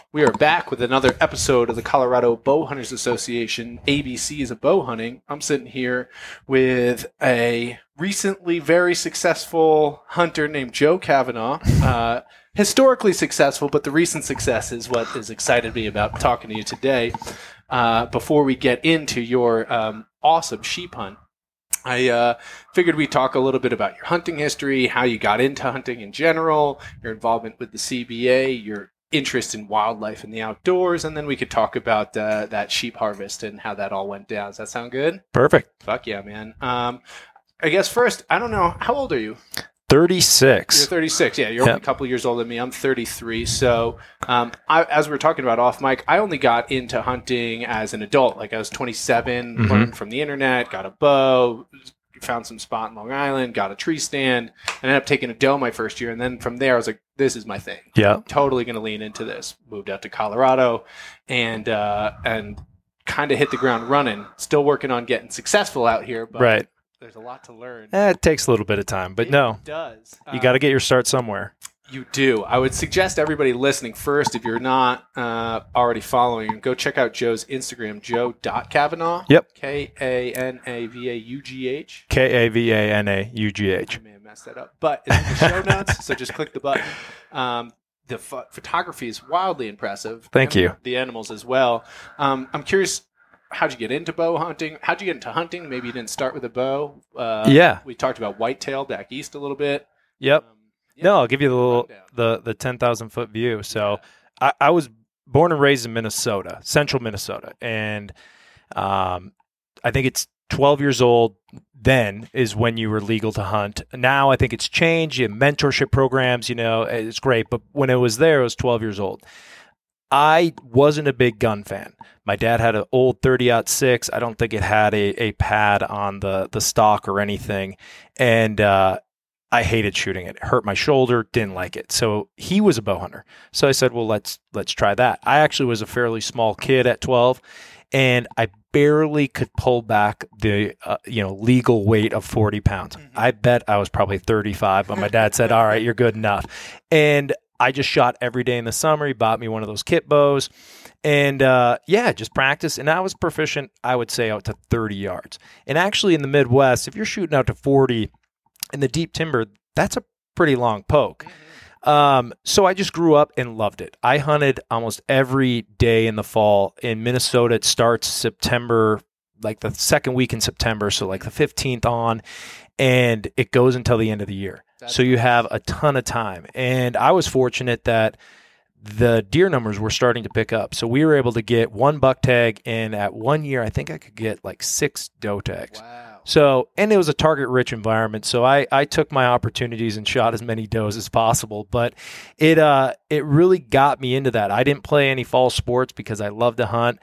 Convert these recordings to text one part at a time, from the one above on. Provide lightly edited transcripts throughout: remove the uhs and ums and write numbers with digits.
We are back with another episode of the Colorado Bow Hunters Association, ABCs of Bow Hunting. I'm sitting here with a recently very successful hunter named Joe Kavanaugh. Historically successful, but the recent success is what has excited me about talking to you today. Before we get into your awesome sheep hunt, I figured we'd talk a little bit about your hunting history, how you got into hunting in general, your involvement with the CBA, your interest in wildlife and the outdoors, and then we could talk about that sheep harvest and how that all went down. Does that sound good? Perfect. Fuck yeah, man. I guess first, I don't know, how old are you? 36. You're 36. Yeah, you're only a couple years older than me. I'm 33. So, as we were talking about off mic, I only got into hunting as an adult. Like I was 27, learned from the internet, got a bow, found some spot in Long Island, got a tree stand, and ended up taking a doe my first year. And then from there, I was like, this is my thing. Yeah. I'm totally going to lean into this. Moved out to Colorado and kind of hit the ground running. Still working on getting successful out here, but Right. there's a lot to learn. It takes a little bit of time, but It no, does. you got to get your start somewhere. You do. I would suggest everybody listening first, if you're not already following him, go check out Joe's Instagram, joe.kavanaugh. Yep. Kanavaughh. Kavanaugh. I may have messed that up, but it's in the show notes, so just click the button. The photography is wildly impressive. Thank you. The animals as well. I'm curious, how'd you get into bow hunting? How'd you get into hunting? Maybe you didn't start with a bow. Yeah. We talked about whitetail back east a little bit. Yep. Yeah, No, I'll give you rundown. the 10,000 foot view. So I was born and raised in Minnesota, central Minnesota. And I think it's 12 years old then is when you were legal to hunt. Now I think it's changed. You have mentorship programs, it's great. But when it was there, it was 12 years old. I wasn't a big gun fan. My dad had an old 30-06. I don't think it had a pad on the stock or anything. And I hated shooting it. It hurt my shoulder, didn't like it. So he was a bow hunter. So I said, well, let's try that. I actually was a fairly small kid at 12, and I barely could pull back the legal weight of 40 pounds. Mm-hmm. I bet I was probably 35, but my dad said, all right, you're good enough. And I just shot every day in the summer. He bought me one of those kit bows. And just practice. And I was proficient, I would say, out to 30 yards. And actually in the Midwest, if you're shooting out to 40 in the deep timber, that's a pretty long poke. So I just grew up and loved it. I hunted almost every day in the fall. In Minnesota, it starts September, like the second week in September, so like the 15th on, and it goes until the end of the year. So you have a ton of time. And I was fortunate that the deer numbers were starting to pick up. So we were able to get one buck tag, and at 1 year, I think I could get like 6 doe tags. Wow. So, and it was a target-rich environment, so I took my opportunities and shot as many does as possible. But it really got me into that. I didn't play any fall sports because I love to hunt.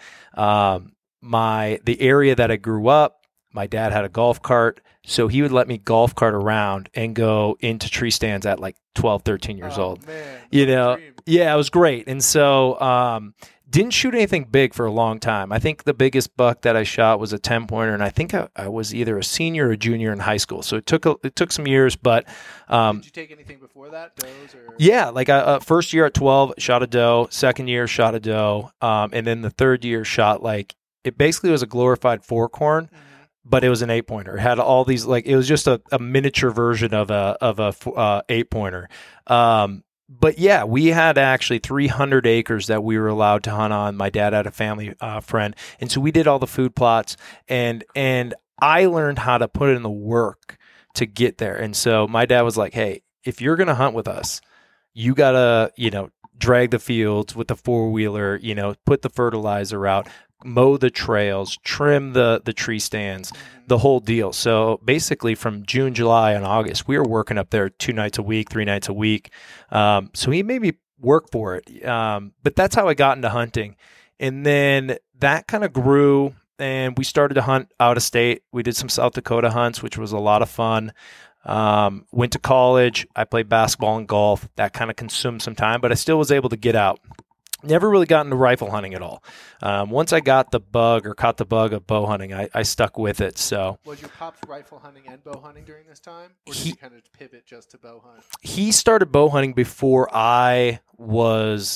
The area that I grew up, my dad had a golf cart, so he would let me golf cart around and go into tree stands at like 12, 13 years old. Man, Yeah, it was great. And so didn't shoot anything big for a long time. I think the biggest buck that I shot was a 10-pointer, and I think I was either a senior or junior in high school. So it took some years, but did you take anything before that? Does or? Yeah, like first year at 12, shot a doe. Second year, shot a doe. And then the third year, shot it basically was a glorified forkhorn. Mm-hmm. But it was an 8-pointer. It had all these it was just a miniature version of a 8-pointer. But yeah, we had actually 300 acres that we were allowed to hunt on. My dad had a family friend, and so we did all the food plots, and I learned how to put in the work to get there. And so my dad was like, "Hey, if you're gonna hunt with us, you gotta drag the fields with the 4-wheeler, put the fertilizer out, mow the trails, trim the tree stands, the whole deal." So basically from June, July, and August, we were working up there 2 nights a week, 3 nights a week. So he made me work for it. But that's how I got into hunting. And then that kind of grew, and we started to hunt out of state. We did some South Dakota hunts, which was a lot of fun. Went to college. I played basketball and golf. That kind of consumed some time, but I still was able to get out. Never really got into rifle hunting at all. Once I got the bug or caught the bug of bow hunting, I stuck with it. So was your pops rifle hunting and bow hunting during this time, or did he kind of pivot just to bow hunt? He started bow hunting before I was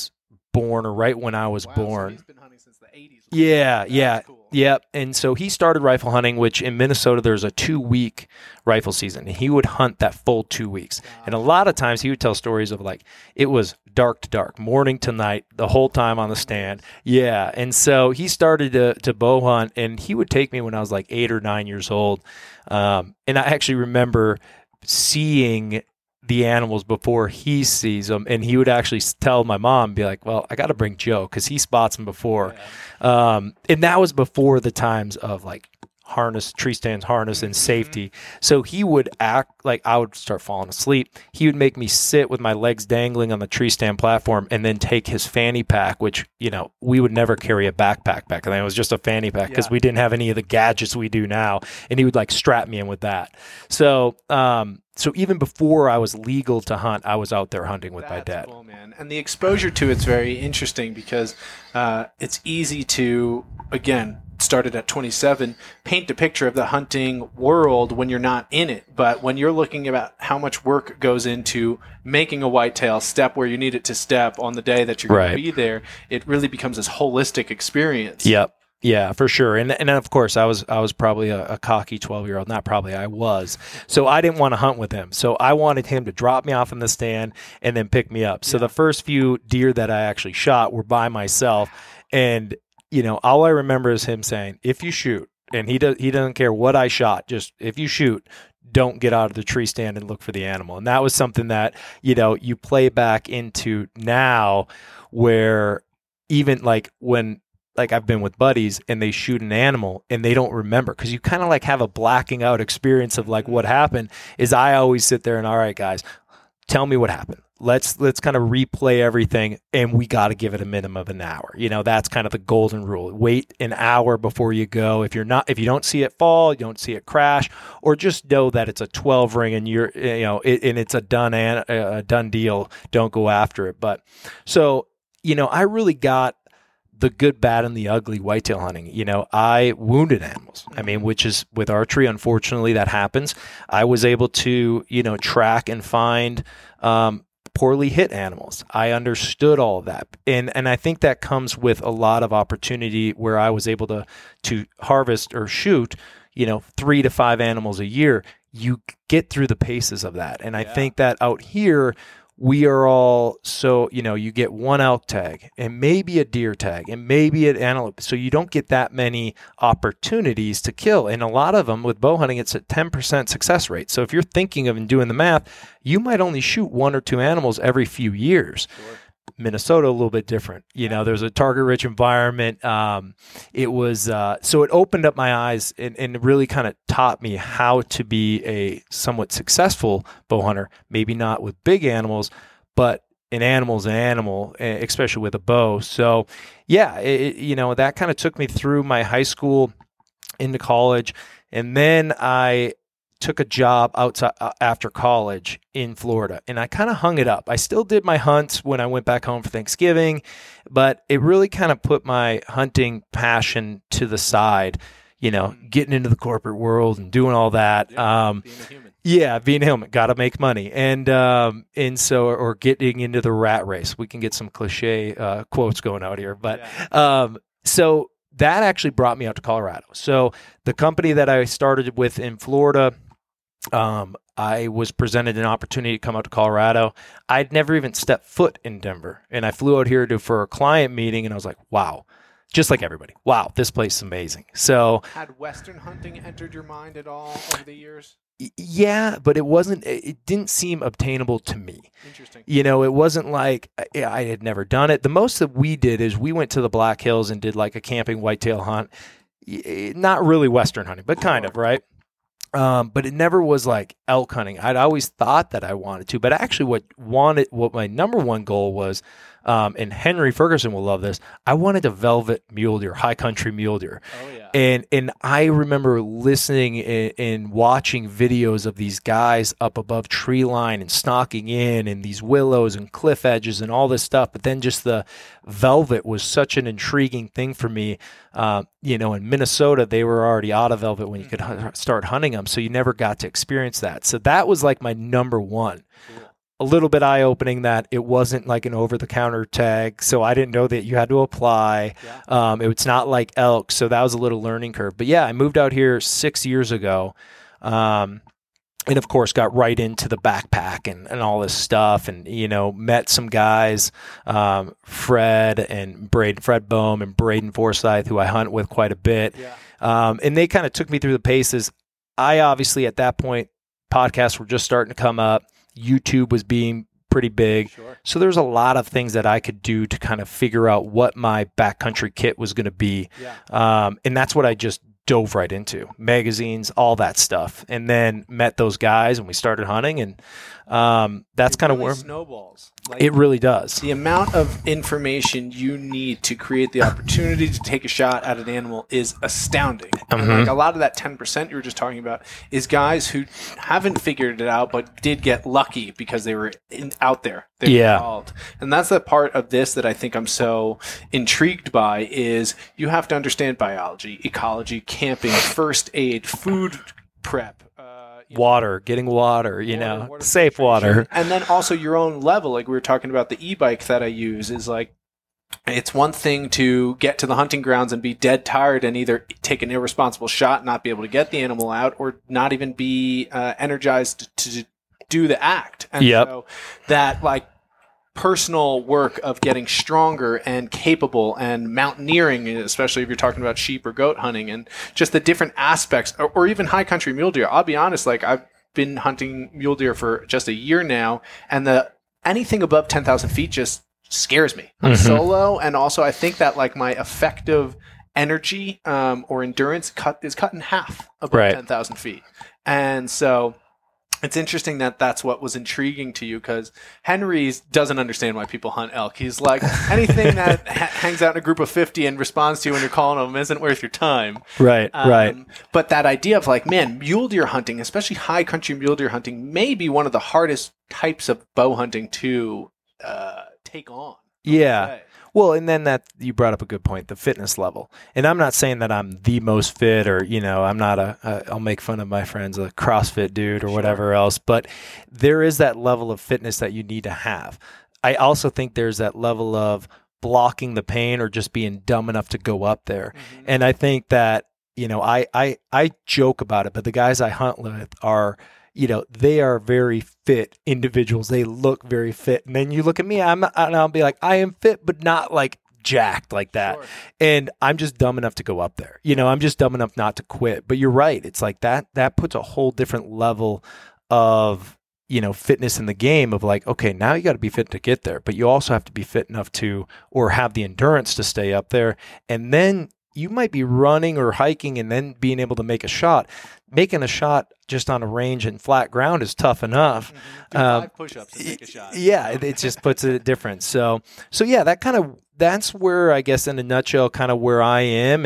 born or right when I was Wow, born. So he's been hunting since the 80s. Yeah, That's yeah, cool. yep. And so he started rifle hunting, which in Minnesota there's a 2-week rifle season, and he would hunt that full 2 weeks. And a lot of times he would tell stories of like it was dark to dark, morning to night, the whole time on the stand. Yeah, and so he started to bow hunt, and he would take me when I was like 8 or 9 years old. And I actually remember seeing the animals before he sees them, and he would actually tell my mom, be like, well, I got to bring Joe because he spots them before. And that was before the times of like harness, tree stands, harness, and safety. So he would act like I would start falling asleep. He would make me sit with my legs dangling on the tree stand platform and then take his fanny pack, which, you know, we would never carry a backpack back then. It was just a fanny pack because we didn't have any of the gadgets we do now. And he would like strap me in with that. So, so even before I was legal to hunt, I was out there hunting with my dad. Cool, man. And the exposure to it's very interesting because it's easy to, again, started at 27, paint a picture of the hunting world when you're not in it. But when you're looking about how much work goes into making a whitetail step where you need it to step on the day that you're going to be there, it really becomes this holistic experience. Yep. Yeah, for sure. And of course, I was probably a cocky 12-year-old. Not probably, I was. So I didn't want to hunt with him. So I wanted him to drop me off in the stand and then pick me up. So the first few deer that I actually shot were by myself. And, you know, all I remember is him saying, if you shoot, and he doesn't care what I shot, just if you shoot, don't get out of the tree stand and look for the animal. And that was something that, you know, you play back into now where even like when, like I've been with buddies and they shoot an animal and they don't remember because you kind of like have a blacking out experience of like what happened. Is I always sit there and, all right, guys, tell me what happened. Let's kind of replay everything, and we got to give it a minimum of an hour. You know, that's kind of the golden rule. Wait an hour before you go. If you don't see it fall, you don't see it crash, or just know that it's a 12 ring and you're, you know, and it's a done deal. Don't go after it. But so, you know, I really got the good, bad, and the ugly whitetail hunting. You know, I wounded animals. I mean, which is with archery, unfortunately, that happens. I was able to, you know, track and find poorly hit animals. I understood all of that. And I think that comes with a lot of opportunity where I was able to harvest or shoot, you know, 3 to 5 animals a year. You get through the paces of that. And I think that out here, we are all, so, you know, you get one elk tag and maybe a deer tag and maybe an antelope. So you don't get that many opportunities to kill. And a lot of them with bow hunting, it's a 10% success rate. So if you're thinking of and doing the math, you might only shoot 1 or 2 animals every few years. Sure. Minnesota, a little bit different. You know, there's a target-rich environment. It was so it opened up my eyes and really kind of taught me how to be a somewhat successful bow hunter. Maybe not with big animals, but an animal's an animal, especially with a bow. So, yeah, you know, that kind of took me through my high school into college, and then I took a job outside after college in Florida, and I kind of hung it up. I still did my hunts when I went back home for Thanksgiving, but it really kind of put my hunting passion to the side, you know, getting into the corporate world and doing all that. Being a human. Yeah, being a human, got to make money. And so, or getting into the rat race. We can get some cliche quotes going out here, but so that actually brought me out to Colorado. So the company that I started with in Florida, I was presented an opportunity to come out to Colorado. I'd never even stepped foot in Denver, and I flew out here for a client meeting, and I was like, wow, just like everybody. Wow, this place is amazing. So had Western hunting entered your mind at all over the years? Yeah, but it didn't seem obtainable to me. Interesting. You know, it wasn't like I had never done it. The most that we did is we went to the Black Hills and did like a camping whitetail hunt. Not really Western hunting, but kind of, right? But it never was like elk hunting. I'd always thought that I wanted to, but actually what my number one goal was, and Henry Ferguson will love this, I wanted a velvet mule deer, high country mule deer. Oh, yeah. And I remember listening and watching videos of these guys up above tree line and stalking in and these willows and cliff edges and all this stuff. But then just the velvet was such an intriguing thing for me. You know, in Minnesota, they were already out of velvet when you could start hunting them. So you never got to experience that. So that was like my number one. a little bit eye-opening that it wasn't like an over-the-counter tag, so I didn't know that you had to apply. Yeah. It's not like elk, so that was a little learning curve. But yeah, I moved out here 6 years ago, and of course got right into the backpack and all this stuff, and met some guys, Fred Bohm and Braden Forsyth, who I hunt with quite a bit. Yeah. And they kind of took me through the paces. I obviously at that point, podcasts were just starting to come up. YouTube was being pretty big. Sure. So there's a lot of things that I could do to kind of figure out what my backcountry kit was going to be. Yeah. And that's what I just dove right into. Magazines, all that stuff. And then met those guys and we started hunting, and that's kind of where snowballs. It really does. The amount of information you need to create the opportunity to take a shot at an animal is astounding. Mm-hmm. And a lot of that 10% you were just talking about is guys who haven't figured it out but did get lucky because they were out there. They were involved. And that's the part of this that I think I'm so intrigued by is you have to understand biology, ecology, camping, first aid, food prep. Getting water, safe water. And then also your own level, like we were talking about the e-bike that I use is like, it's one thing to get to the hunting grounds and be dead tired and either take an irresponsible shot, not be able to get the animal out, or not even be energized to do the act. And so that like personal work of getting stronger and capable and mountaineering, especially if you're talking about sheep or goat hunting and just the different aspects, or even high country mule deer. I'll be honest, like I've been hunting mule deer for just a year now, and anything above 10,000 feet just scares me. I'm solo, and also I think that like my effective energy or endurance is cut in half above 10,000 feet. And so it's interesting that that's what was intriguing to you, because Henry doesn't understand why people hunt elk. He's like, anything that hangs out in a group of 50 and responds to you when you're calling them isn't worth your time. Right, right. But that idea of like, man, mule deer hunting, especially high country mule deer hunting, may be one of the hardest types of bow hunting to take on. Yeah. Well, and then that you brought up a good point, the fitness level. And I'm not saying that I'm the most fit, or, I'm not I'll make fun of my friends, a CrossFit dude or whatever else, but there is that level of fitness that you need to have. I also think there's that level of blocking the pain or just being dumb enough to go up there. Mm-hmm. And I think that, I joke about it, but the guys I hunt with are, they are very fit individuals. They look very fit. And then you look at me, and I'll be like, I am fit, but not like jacked like that. Sure. And I'm just dumb enough to go up there. I'm just dumb enough not to quit. But you're right. It's like that puts a whole different level of, fitness in the game of like, okay, now you got to be fit to get there, but you also have to be fit enough to, or have the endurance to stay up there. And then you might be running or hiking and then being able to make a shot. Making a shot just on a range and flat ground is tough enough. Do 5 push-ups and make a shot. Yeah, it just puts it different. So yeah, that's where, I guess, in a nutshell, kind of where I am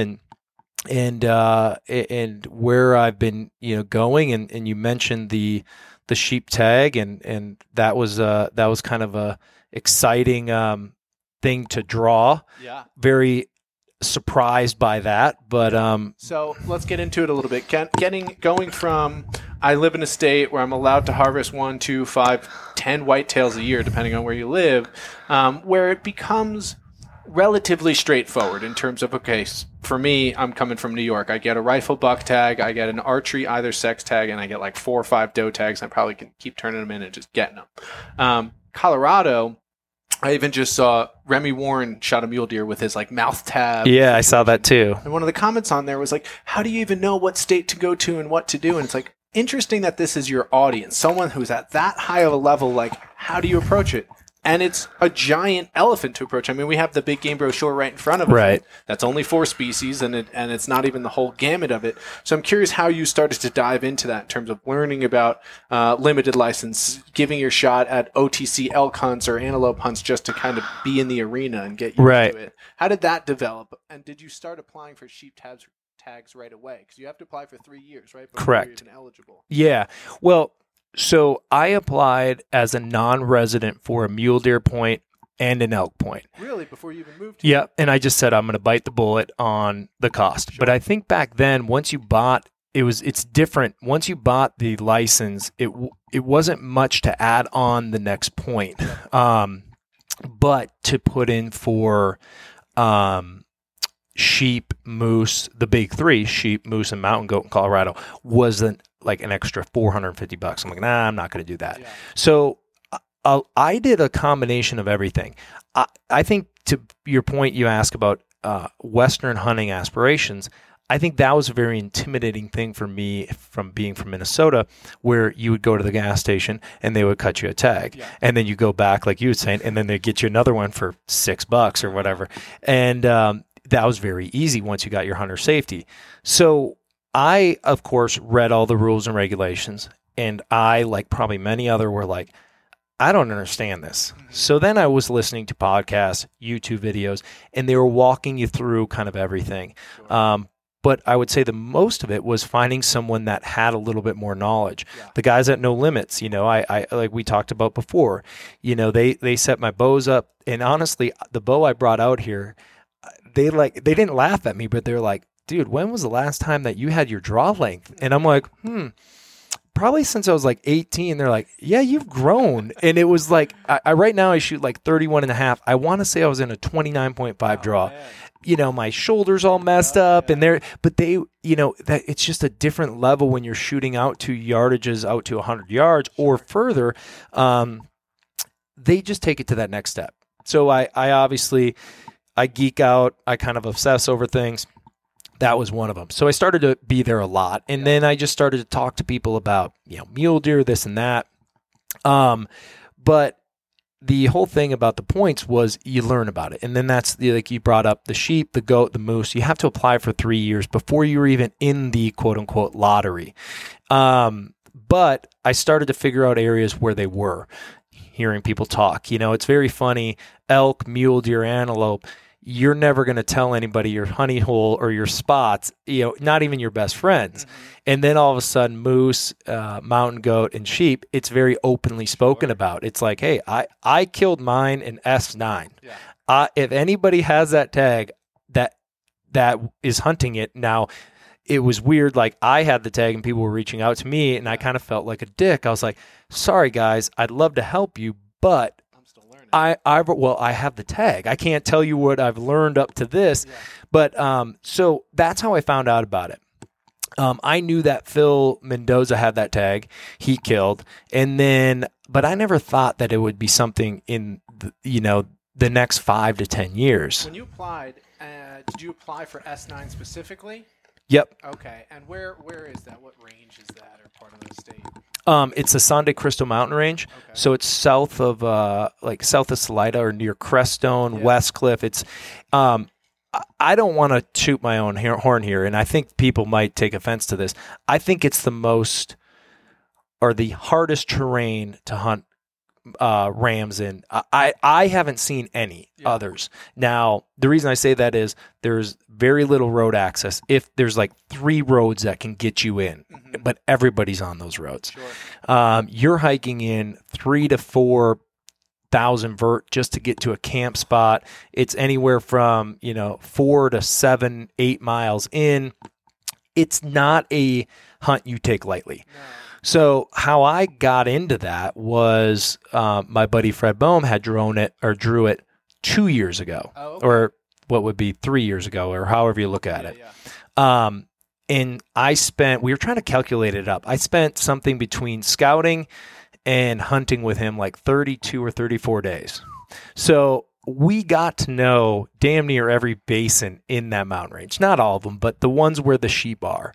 and where I've been, going. And you mentioned the sheep tag, and that was kind of a exciting thing to draw. Yeah. Very surprised by that, but so let's get into it a little bit. Going from, I live in a state where I'm allowed to harvest 1, 2, 5, 10 whitetails a year, depending on where you live, where it becomes relatively straightforward in terms of, okay, for me, I'm coming from New York. I get a rifle buck tag, I get an archery either sex tag, and I get like 4 or 5 doe tags. I probably can keep turning them in and just getting them. Colorado, I even just saw Remy Warren shot a mule deer with his like mouth tab. Yeah, I saw that too. And one of the comments on there was like, how do you even know what state to go to and what to do? And it's like, interesting that this is your audience, someone who's at that high of a level. Like, how do you approach it? And it's a giant elephant to approach. I mean, we have the big game brochure right in front of us. Right. That's only 4 species, and it's not even the whole gamut of it. So I'm curious how you started to dive into that in terms of learning about limited license, giving your shot at OTC elk hunts or antelope hunts just to kind of be in the arena and get used to it. How did that develop? And did you start applying for sheep tags right away? Because you have to apply for 3 years, right? Before Correct. You're even eligible. Yeah. Well, so I applied as a non-resident for a mule deer point and an elk point. Really? Before you even moved here? Yeah, and I just said I'm going to bite the bullet on the cost. Sure. But I think back then, once you bought it's different. Once you bought the license, it wasn't much to add on the next point. But to put in for sheep, moose, the big three, sheep, moose, and mountain goat in Colorado, wasn't like an extra $450. I'm like, nah, I'm not going to do that. Yeah. So I did a combination of everything. I think, to your point, you ask about Western hunting aspirations. I think that was a very intimidating thing for me from being from Minnesota, where you would go to the gas station and they would cut you a tag. Yeah. And then you go back, like you were saying, and then they'd get you another one for $6 or whatever. And that was very easy once you got your hunter safety. So I, of course, read all the rules and regulations. And I, like probably many other, were like, I don't understand this. So then I was listening to podcasts, YouTube videos, and they were walking you through kind of everything. Sure. But I would say the most of it was finding someone that had a little bit more knowledge. Yeah. The guys at No Limits, I like we talked about before, they set my bows up. And honestly, the bow I brought out here, they didn't laugh at me, but they're like, dude, when was the last time that you had your draw length? And I'm like, probably since I was like 18. They're like, yeah, you've grown. And it was like, I right now I shoot like 31.5. I want to say I was in a 29.5 draw. Man. My shoulders all messed up, and but that it's just a different level when you're shooting out to yardages out to 100 yards or further. They just take it to that next step. So I obviously, I geek out. I kind of obsess over things. That was one of them. So I started to be there a lot. And then I just started to talk to people about, mule deer, this and that. But the whole thing about the points was you learn about it. And then that's like you brought up the sheep, the goat, the moose. You have to apply for 3 years before you're even in the quote unquote lottery. But I started to figure out areas where they were, hearing people talk. It's very funny. Elk, mule deer, antelope. You're never going to tell anybody your honey hole or your spots, not even your best friends. Mm-hmm. And then all of a sudden, moose, mountain goat, and sheep, it's very openly spoken about. It's like, hey, I killed mine in S9. Yeah. If anybody has that tag that is hunting it, now it was weird. Like I had the tag and people were reaching out to me and I kind of felt like a dick. I was like, sorry guys, I'd love to help you, but I have the tag. I can't tell you what I've learned up to this, but so that's how I found out about it. I knew that Phil Mendoza had that tag. He killed, but I never thought that it would be something in the next 5 to 10 years. When you applied, did you apply for S9 specifically? Yep. Okay, and where is that? What range is that, or part of the state? It's the San Cristo Mountain Range. Okay. So it's south of Salida or near Crestone, Westcliff. It's I don't want to shoot my own horn here, and I think people might take offense to this. I think it's the most or the hardest terrain to hunt rams in. I haven't seen any others. Now, the reason I say that is there's very little road access. If there's like 3 roads that can get you in, but everybody's on those roads. Sure. You're hiking in 3,000 to 4,000 vert just to get to a camp spot. It's anywhere from 4 to 7, 8 miles in. It's not a hunt you take lightly. No. So how I got into that was my buddy Fred Boehm had drew it 2 years ago, or what would be 3 years ago, or however you look at it. Yeah. And we were trying to calculate it up. I spent something between scouting and hunting with him like 32 or 34 days. So we got to know damn near every basin in that mountain range. Not all of them, but the ones where the sheep are.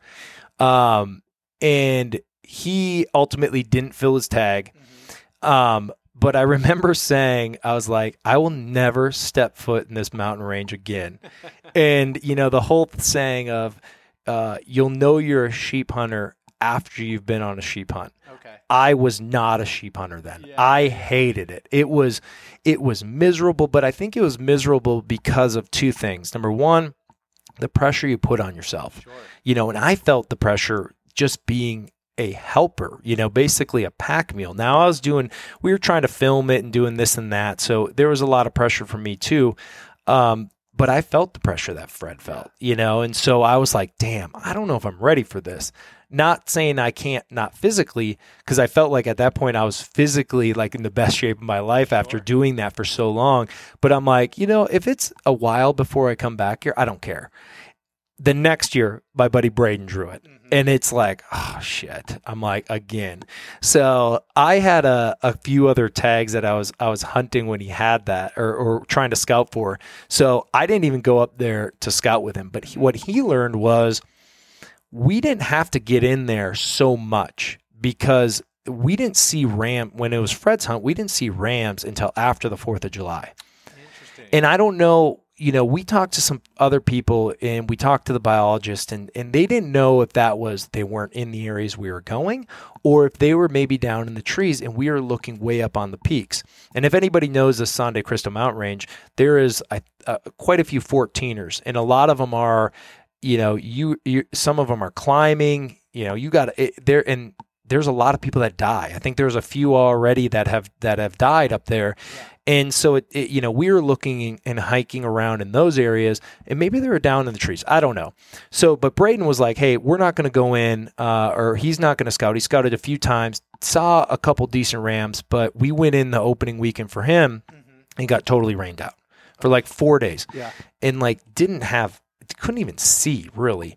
And he ultimately didn't fill his tag. But I remember saying, I was like, I will never step foot in this mountain range again. And, the whole saying of, you'll know you're a sheep hunter after you've been on a sheep hunt. Okay. I was not a sheep hunter then. Yeah. I hated it. It was miserable, but I think it was miserable because of 2 things. Number one, the pressure you put on yourself. Sure. And I felt the pressure just being a helper, basically a pack mule. Now we were trying to film it and doing this and that. So there was a lot of pressure for me too. But but I felt the pressure that Fred felt, and so I was like, damn, I don't know if I'm ready for this. Not saying I can't, not physically, because I felt like at that point I was physically like in the best shape of my life after doing that for so long. But I'm like, if it's a while before I come back here, I don't care. The next year, my buddy Braden drew it. And it's like, oh, shit. I'm like, again. So I had a few other tags that I was hunting when he had that or trying to scout for. So I didn't even go up there to scout with him. But what he learned was we didn't have to get in there so much because we didn't see when it was Fred's hunt, we didn't see rams until after the 4th of July. Interesting. And I don't know. We talked to some other people and we talked to the biologist and they didn't know if that was they weren't in the areas we were going or if they were maybe down in the trees and we were looking way up on the peaks. And if anybody knows the San de Cristo mountain range, there is quite a few 14ers and a lot of them are, some of them are climbing, you got there and there's a lot of people that die. I think there's a few already that have died up there. Yeah. And so we were looking and hiking around in those areas and maybe they were down in the trees. I don't know. So, but Braden was like, hey, we're not going to go in or he's not going to scout. He scouted a few times, saw a couple decent rams, but we went in the opening weekend for him and got totally rained out for like 4 days. Yeah. And like couldn't even see really.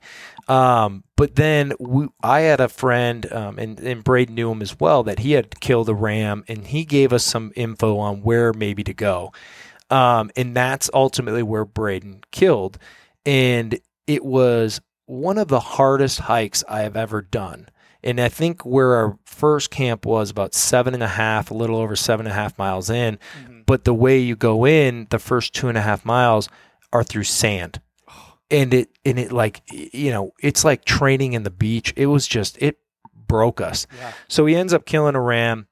But then I had a friend, and Braden knew him as well, that he had killed a ram and he gave us some info on where maybe to go. And that's ultimately where Braden killed. And it was one of the hardest hikes I have ever done. And I think where our first camp was about 7.5, a little over 7.5 miles in. But the way you go in, the first 2.5 miles are through sand. And it like, it's like training in the beach. It was just, it broke us. Yeah. So he ends up killing a ram.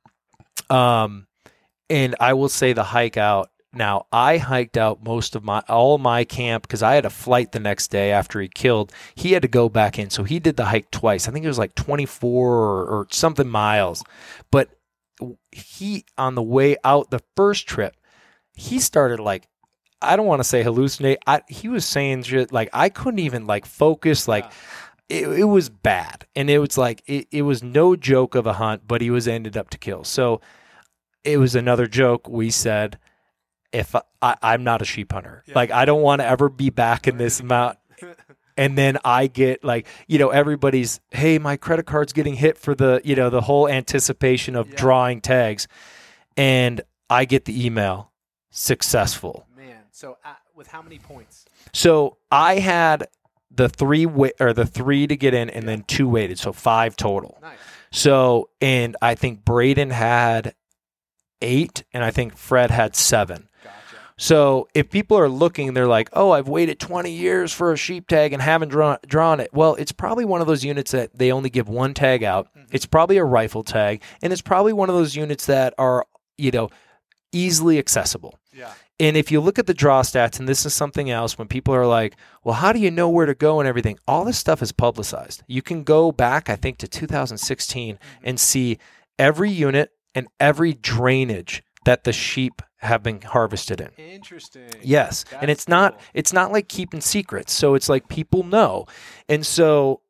And I will say the hike out. Now I hiked out all my camp because I had a flight the next day after he killed. He had to go back in. So he did the hike twice. I think it was like 24 or something miles. But he, on the way out the first trip, he started like, I don't want to say hallucinate. He was saying shit like I couldn't even like focus. Like it was bad, and it was like it was no joke of a hunt. But he was ended up to kill. So it was another joke. We said, if I'm not a sheep hunter, like I don't want to ever be back in this amount. And then I get like, everybody's, hey, my credit card's getting hit for the, the whole anticipation of drawing tags, and I get the email, successful. So with how many points? So I had the three to get in and then 2 weighted. So 5 total. Nice. So, and I think Braden had 8 and I think Fred had 7. Gotcha. So if people are looking, they're like, oh, I've waited 20 years for a sheep tag and haven't drawn it. Well, it's probably one of those units that they only give 1 tag out. It's probably a rifle tag. And it's probably one of those units that are, easily accessible. Yeah. And if you look at the draw stats, and this is something else, when people are like, well, how do you know where to go and everything? All this stuff is publicized. You can go back, I think, to 2016 and see every unit and every drainage that the sheep have been harvested in. Interesting. Yes. That's and it's not like keeping secrets. So it's like people know. And so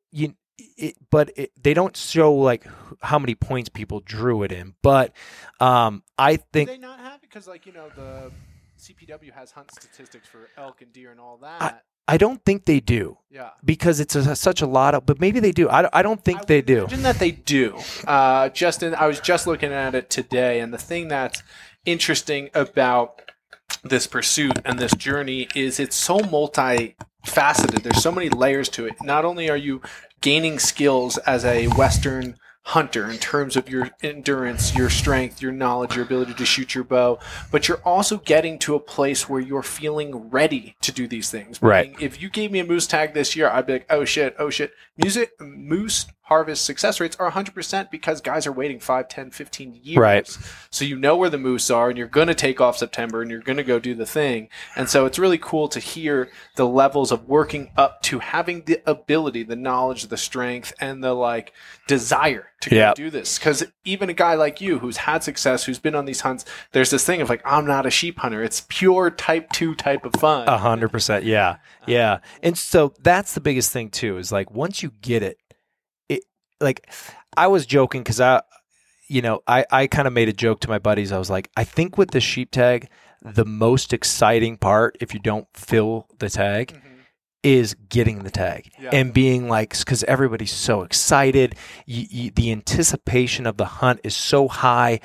they don't show like how many points people drew it in. But I think... Do they not have it? Because the CPW has hunt statistics for elk and deer and all that. I don't think they do. Yeah. Because it's such a lot of, but maybe they do. I don't think they do. Imagine that they do. Justin, I was just looking at it today, and the thing that's interesting about this pursuit and this journey is it's so multifaceted. There's so many layers to it. Not only are you gaining skills as a Western hunter in terms of your endurance, your strength, your knowledge, your ability to shoot your bow, but you're also getting to a place where you're feeling ready to do these things. Right. If you gave me a moose tag this year, I'd be like, oh shit, moose harvest success rates are 100% because guys are waiting 5, 10, 15 years. Right. So you know where the moose are, and you're going to take off September, and you're going to go do the thing. And so it's really cool to hear the levels of working up to having the ability, the knowledge, the strength, and the like desire to go do this. Because even a guy like you who's had success, who's been on these hunts, there's this thing of like, I'm not a sheep hunter. It's pure type 2 type of fun. 100%. Yeah. Yeah. And so that's the biggest thing too, is like, once you get it, like I was joking because I kind of made a joke to my buddies. I was like, I think with the sheep tag, the most exciting part, if you don't fill the tag, is getting the tag and being like, because everybody's so excited. The anticipation of the hunt is so high.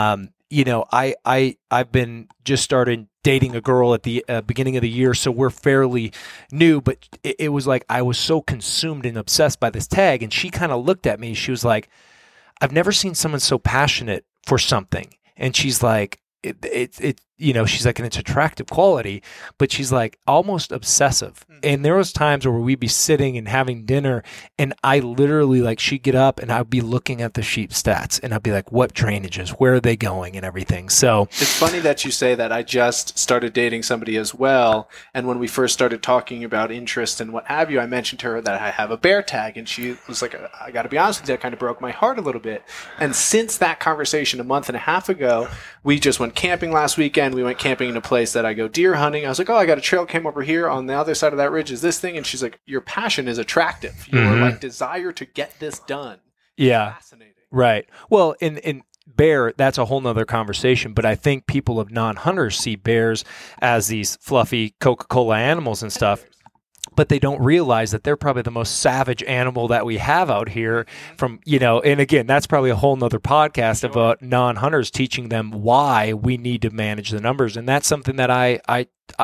I've been just started dating a girl at the beginning of the year, so we're fairly new, but it was like I was so consumed and obsessed by this tag, and she kind of looked at me. She was like, I've never seen someone so passionate for something. And she's like, she's like, and it's attractive quality, but she's like almost obsessive. And there was times where we'd be sitting and having dinner, and I literally, like, she'd get up and I'd be looking at the sheep stats, and I'd be like, what drainages, where are they going, and everything. So it's funny that you say that. I just started dating somebody as well, and when we first started talking about interest and what have you, I mentioned to her that I have a bear tag, and she was like, I got to be honest with you, that kind of broke my heart a little bit. And since that conversation a month and a half ago, we just went camping last weekend. We went camping in a place that I go deer hunting. I was like, oh, I got a trail cam over here. On the other side of that ridge is this thing. And she's like, your passion is attractive. Your like desire to get this done. Yeah. Fascinating. Right. Well, in bear, that's a whole nother conversation. But I think people of non-hunters see bears as these fluffy Coca-Cola animals and stuff. But they don't realize that they're probably the most savage animal that we have out here and again, that's probably a whole nother podcast about non-hunters, teaching them why we need to manage the numbers. And that's something that a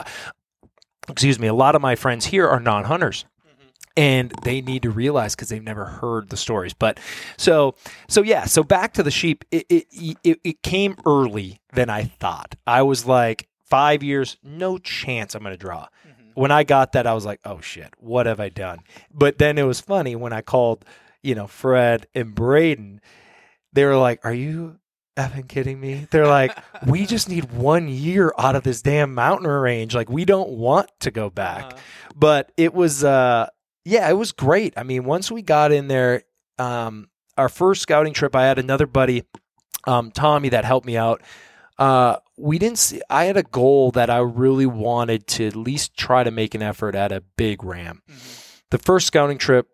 lot of my friends here are non-hunters. And they need to realize, because they've never heard the stories. But so back to the sheep, it came early than I thought. I was like, 5 years, no chance I'm going to draw. When I got that, I was like, oh shit, what have I done? But then it was funny when I called, Fred and Braden, they were like, are you effing kidding me? They're like, we just need 1 year out of this damn mountain range. Like, we don't want to go back. But it was, it was great. I mean, once we got in there, our first scouting trip, I had another buddy, Tommy, that helped me out. I had a goal that I really wanted to at least try to make an effort at a big ram. The first scouting trip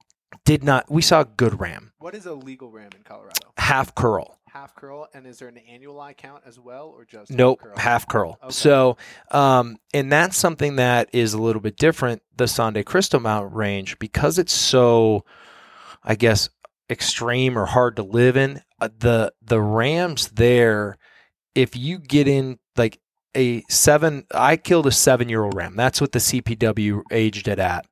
we saw a good ram. What is a legal ram in Colorado? Half curl. Half curl, and is there an annual eye count as well, or just nope, half curl? Okay. So, and that's something that is a little bit different. The Sangre de Cristo Mountain Range, because it's so, I guess, extreme or hard to live in. The rams there, if you get in like I killed a 7-year-old ram. That's what the CPW aged it at.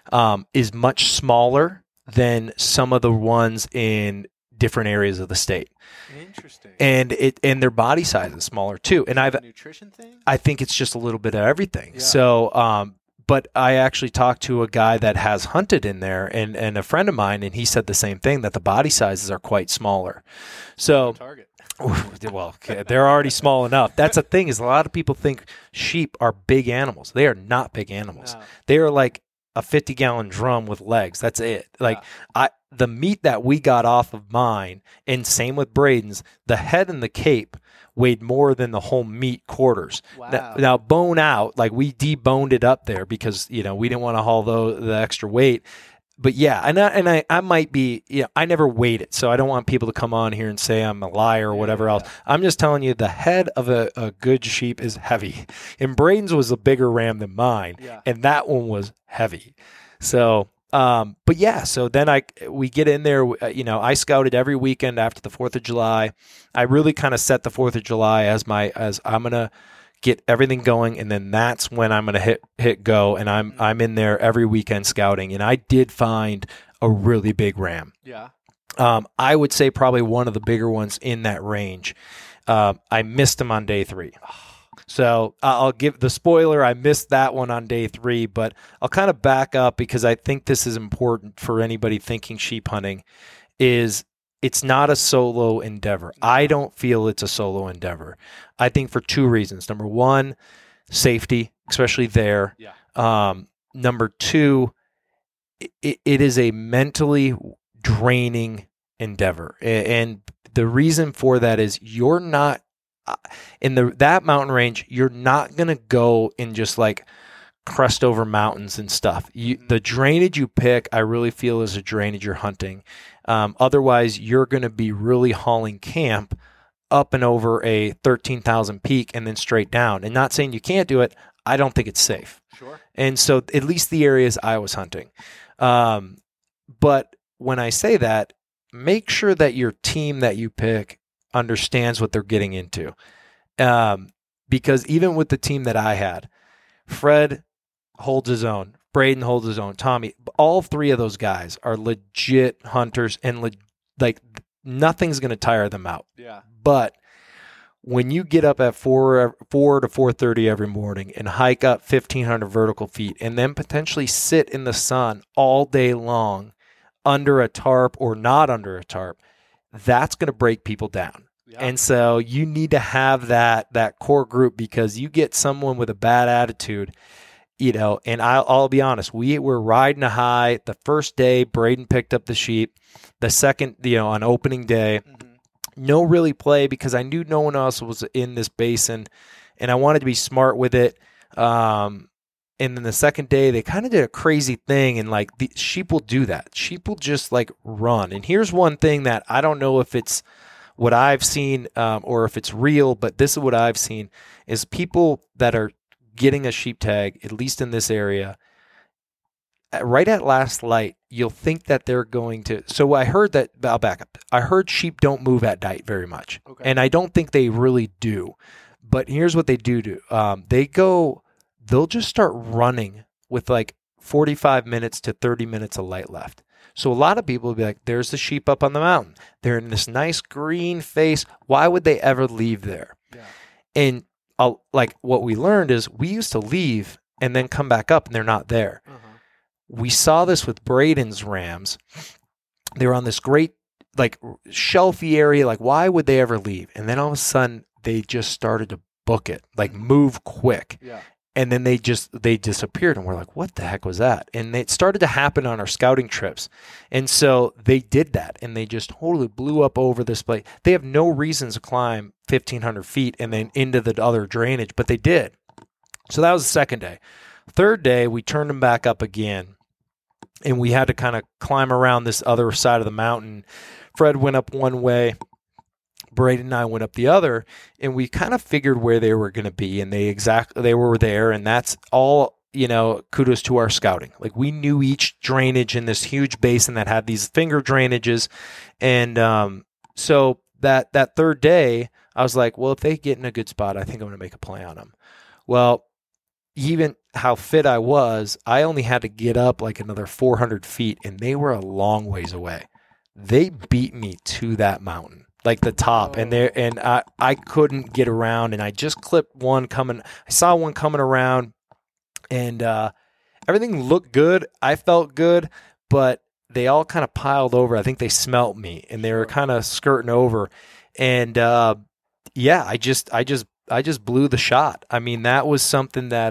Is much smaller than some of the ones in different areas of the state. Interesting. And their body size is smaller too. And a nutrition thing? I think it's just a little bit of everything. Yeah. So, but I actually talked to a guy that has hunted in there and a friend of mine, and he said the same thing, that the body sizes are quite smaller. So, target. Well, they're already small enough. That's the thing, is a lot of people think sheep are big animals. They are not big animals. No. They are like a 50-gallon drum with legs. That's it. Like the meat that we got off of mine, and same with Braden's, the head and the cape weighed more than the whole meat quarters. Wow. Now bone out, like we deboned it up there because we didn't want to haul the extra weight. But yeah, and I might be, I never weighed it, so I don't want people to come on here and say I'm a liar or whatever else. I'm just telling you, the head of a good sheep is heavy. And Braden's was a bigger ram than mine, and that one was heavy. So, but yeah, so then we get in there. I scouted every weekend after the 4th of July. I really kind of set the 4th of July as I'm gonna get everything going, and then that's when I'm going to hit go, and I'm in there every weekend scouting, and I did find a really big ram. Yeah. I would say probably one of the bigger ones in that range. I missed him on day 3. So I'll give the spoiler. I missed that one on day 3, but I'll kind of back up because I think this is important for anybody thinking sheep hunting. Is it's not a solo endeavor. I don't feel it's a solo endeavor. I think for 2 reasons. Number 1, safety, especially there. Yeah. Number 2, it is a mentally draining endeavor. And the reason for that is you're not in that mountain range, you're not going to go and just like crest over mountains and stuff. The drainage you pick, I really feel is a drainage you're hunting. Otherwise, you're going to be really hauling camp up and over a 13,000 peak and then straight down. And not saying you can't do it. I don't think it's safe. Sure. And so at least the areas I was hunting. But when I say that, make sure that your team that you pick understands what they're getting into. Because even with the team that I had, Fred holds his own, Braden holds his own, Tommy, all 3 of those guys are legit hunters and like nothing's going to tire them out. Yeah. But when you get up at 4 to 4:30 every morning and hike up 1,500 vertical feet and then potentially sit in the sun all day long under a tarp or not under a tarp, that's going to break people down. Yeah. And so you need to have that core group, because you get someone with a bad attitude, and I'll be honest, we were riding a high. The first day, Braden picked up the sheep. The second, on opening day, no really play because I knew no one else was in this basin, and I wanted to be smart with it. And then the second day, they kind of did a crazy thing, and like the sheep will do that. Sheep will just like run. And here's one thing that I don't know if it's what I've seen or if it's real, but this is what I've seen is people that are getting a sheep tag, at least in this area, right at last light, you'll think that they're going to. So I heard that, I'll back up. I heard sheep don't move at night very much. Okay. And I don't think they really do. But here's what they do. They'll just start running with like 45 minutes to 30 minutes of light left. So a lot of people will be like, there's the sheep up on the mountain. They're in this nice green face. Why would they ever leave there? Yeah. And like what we learned is we used to leave and then come back up and they're not there. Uh-huh. We saw this with Braden's rams. They were on this great like shelfy area. Like, why would they ever leave? And then all of a sudden they just started to book it, like move quick. Yeah. And then they disappeared, and we're like, what the heck was that? And it started to happen on our scouting trips. And so they did that, and they just totally blew up over this place. They have no reasons to climb 1,500 feet and then into the other drainage, but they did. So that was the second day. Third day, we turned them back up again, and we had to kind of climb around this other side of the mountain. Fred went up one way. Braden and I went up the other, and we kind of figured where they were going to be, and they were there, and that's all, kudos to our scouting. Like, we knew each drainage in this huge basin that had these finger drainages, and so that third day, I was like, well, if they get in a good spot, I think I'm going to make a play on them. Well, even how fit I was, I only had to get up like another 400 feet, and they were a long ways away. They beat me to that mountain. Like the top, and I couldn't get around, and I just clipped one coming. I saw one coming around, and everything looked good. I felt good, but they all kind of piled over. I think they smelt me, and they were kind of skirting over, and I just blew the shot. I mean, that was something that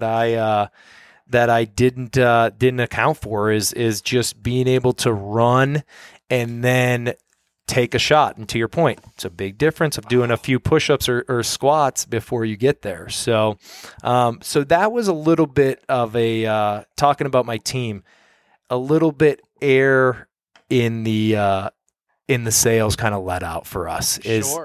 I didn't account for is just being able to run and then take a shot. And to your point, it's a big difference of doing a few push-ups or squats before you get there. So that was a little bit of a talking about my team, a little bit air in the sails kind of let out for us.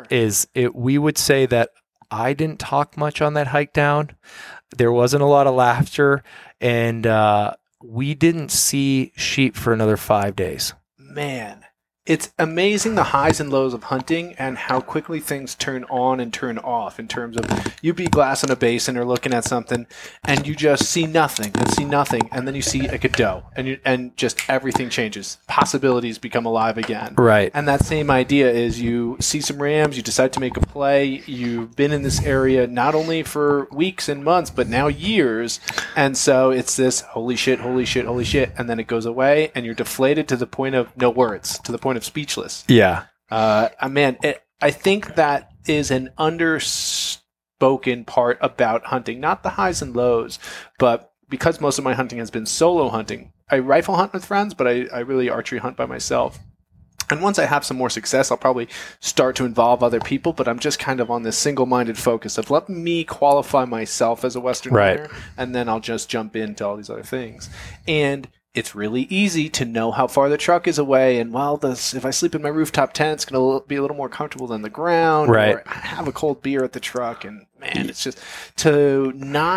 We would say that I didn't talk much on that hike down. There wasn't a lot of laughter, and we didn't see sheep for another 5 days. Man. it's amazing the highs and lows of hunting and how quickly things turn on and turn off in terms of you be glass in a basin or looking at something and you just see nothing and then you see like a doe and just everything changes. Possibilities become alive again. Right. And that same idea is you see some rams, you decide to make a play, you've been in this area not only for weeks and months, but now years. And so it's this holy shit, and then it goes away and you're deflated to the point of no words, to the point of speechless. Yeah. I think that is an underspoken part about hunting, not the highs and lows, but because most of my hunting has been solo hunting. I rifle hunt with friends, but I really archery hunt by myself. And once I have some more success, I'll probably start to involve other people, but I'm just kind of on this single-minded focus of let me qualify myself as a Western hunter, and then I'll just jump into all these other things. And it's really easy to know how far the truck is away, and if I sleep in my rooftop tent, it's going to be a little more comfortable than the ground. Right. Or I have a cold beer at the truck, and man, it's just to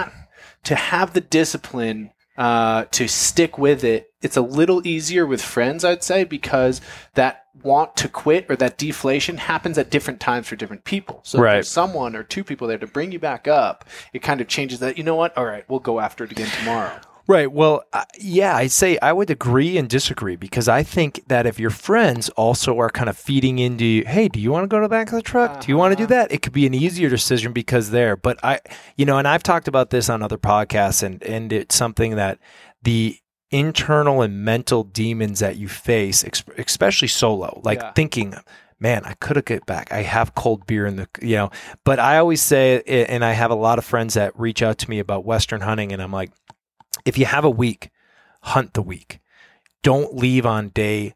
have the discipline to stick with it. It's a little easier with friends, I'd say, because that want to quit or that deflation happens at different times for different people. So if there's someone or two people there to bring you back up, it kind of changes that. You know what? All right, we'll go after it again tomorrow. Right. Well, I'd say I would agree and disagree because I think that if your friends also are kind of feeding into, hey, do you want to go to the back of the truck? Do you want to do that? It could be an easier decision because there. But and I've talked about this on other podcasts, and it's something that the internal and mental demons that you face, especially solo, thinking, man, I could have get back. I have cold beer in the, but I always say, and I have a lot of friends that reach out to me about Western hunting, and I'm like, if you have a week, hunt the week. Don't leave on day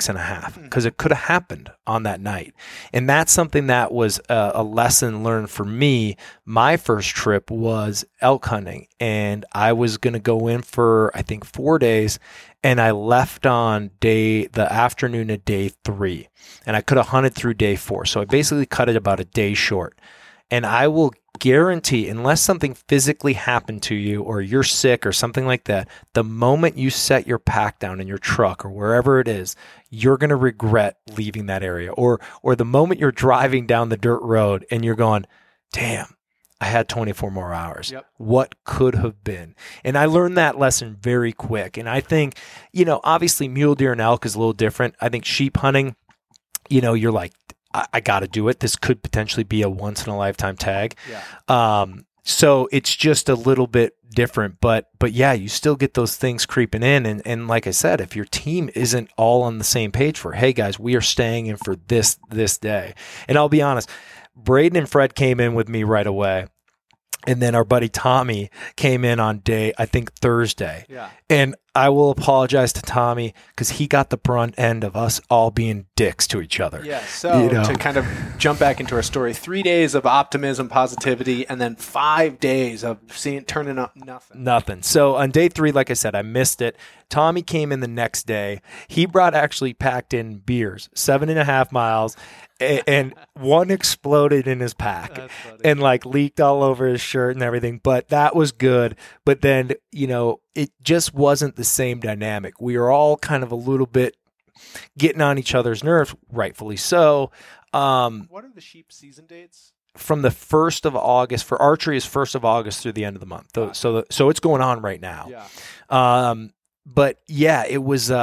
6.5 because it could have happened on that night. And that's something that was a lesson learned for me. My first trip was elk hunting, and I was going to go in for, I think, 4 days, and I left on the afternoon of day 3, and I could have hunted through day 4. So I basically cut it about a day short. And I will guarantee, unless something physically happened to you or you're sick or something like that, the moment you set your pack down in your truck or wherever it is, you're going to regret leaving that area. Or the moment you're driving down the dirt road and you're going, damn, I had 24 more hours. Yep. What could have been? And I learned that lesson very quick. And I think, obviously mule deer and elk is a little different. I think sheep hunting, you're like, I got to do it. This could potentially be a once in a lifetime tag. Yeah. So it's just a little bit different, but yeah, you still get those things creeping in. And like I said, if your team isn't all on the same page for, hey guys, we are staying in for this day. And I'll be honest, Braden and Fred came in with me right away. And then our buddy Tommy came in on I think Thursday. Yeah. And I will apologize to Tommy because he got the brunt end of us all being dicks to each other. Yeah. So to kind of jump back into our story, 3 days of optimism, positivity, and then 5 days of turning up nothing. So on day 3, like I said, I missed it. Tommy came in the next day. He actually packed in beers, 7.5 miles. And one exploded in his pack and leaked all over his shirt and everything. But that was good. But then, it just wasn't the same dynamic. We were all kind of a little bit getting on each other's nerves, rightfully so. What are the sheep season dates? From the 1st of August, for archery is 1st of August through the end of the month. So it's going on right now. Yeah. But yeah, it was,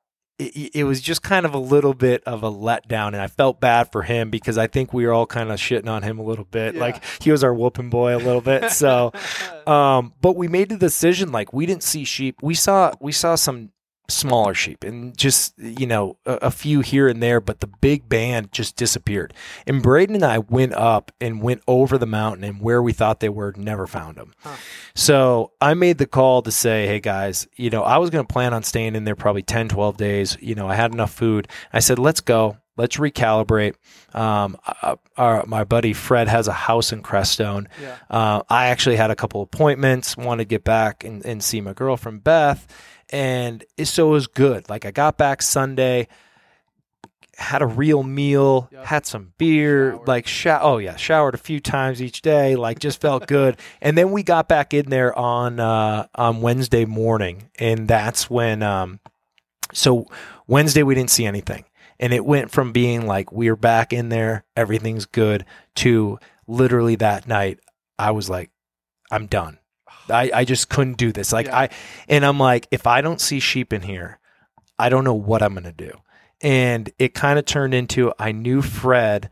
it was just kind of a little bit of a letdown, and I felt bad for him because I think we were all kind of shitting on him a little bit. Yeah. Like he was our whooping boy a little bit. So, but we made the decision, we didn't see sheep. We saw some smaller sheep and just, a few here and there, but the big band just disappeared. And Braden and I went up and went over the mountain, and where we thought they were, never found them. Huh. So I made the call to say, hey guys, I was going to plan on staying in there probably 10, 12 days. I had enough food. I said, let's go. Let's recalibrate. My buddy Fred has a house in Crestone. Yeah. I actually had a couple appointments, wanted to get back and see my girlfriend Beth. And so it was good. I got back Sunday, had a real meal, had some beer, showered a few times each day, just felt good. And then we got back in there on Wednesday morning, and that's when so Wednesday we didn't see anything. And it went from being like, we're back in there, everything's good, to literally that night, I was like, I'm done. I just couldn't do this. Like I'm like, if I don't see sheep in here, I don't know what I'm going to do. And it kind of turned into, I knew Fred.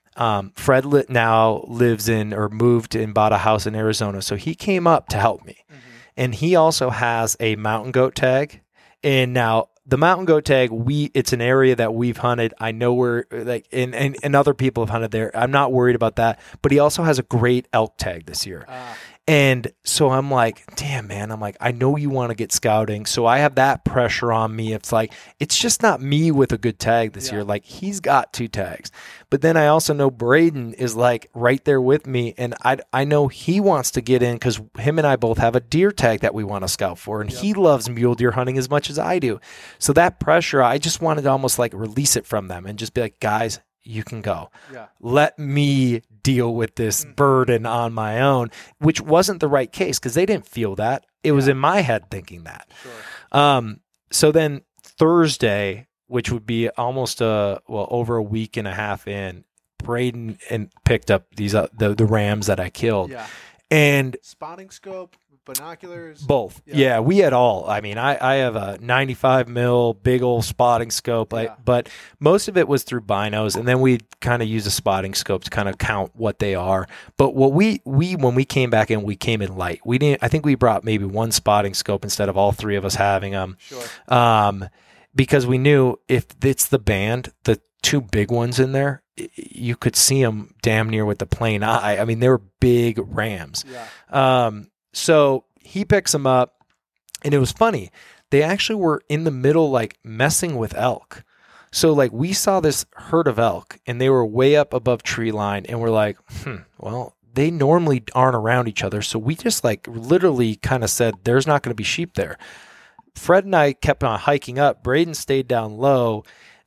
Fred now lives in or moved and bought a house in Arizona. So he came up to help me. Mm-hmm. And he also has a mountain goat tag. And now the mountain goat tag, it's an area that we've hunted. I know where, like, and other people have hunted there. I'm not worried about that. But he also has a great elk tag this year. And so I'm like, damn, man. I'm like, I know you want to get scouting. So I have that pressure on me. It's like, it's just not me with a good tag this year. Like, he's got 2 tags. But then I also know Braden is like right there with me. And I know he wants to get in because him and I both have a deer tag that we want to scout for. And he loves mule deer hunting as much as I do. So that pressure, I just wanted to almost like release it from them and just be like, guys, you can go. Let me deal with this burden on my own, which wasn't the right case because they didn't feel that. It was in my head thinking that. Sure. So then Thursday, which would be almost over a week and a half in, Braden and picked up these the rams that I killed. Yeah. And spotting scope, binoculars, both. Yeah, we had all. I mean, I have a 95 mil big old spotting scope, but most of it was through binos, and then we kind of use a spotting scope to kind of count what they are. But what we when we came back in, we came in light. We didn't. I think we brought maybe one spotting scope instead of all 3 of us having them. Sure. Because we knew if it's the band, the 2 big ones in there, you could see them damn near with the plain eye. I mean, they were big rams. Yeah. So he picks them up, and it was funny. They actually were in the middle, like messing with elk. So like we saw this herd of elk, and they were way up above tree line, and we're like, well, they normally aren't around each other. So we just like literally kind of said, there's not going to be sheep there. Fred and I kept on hiking up. Braden stayed down low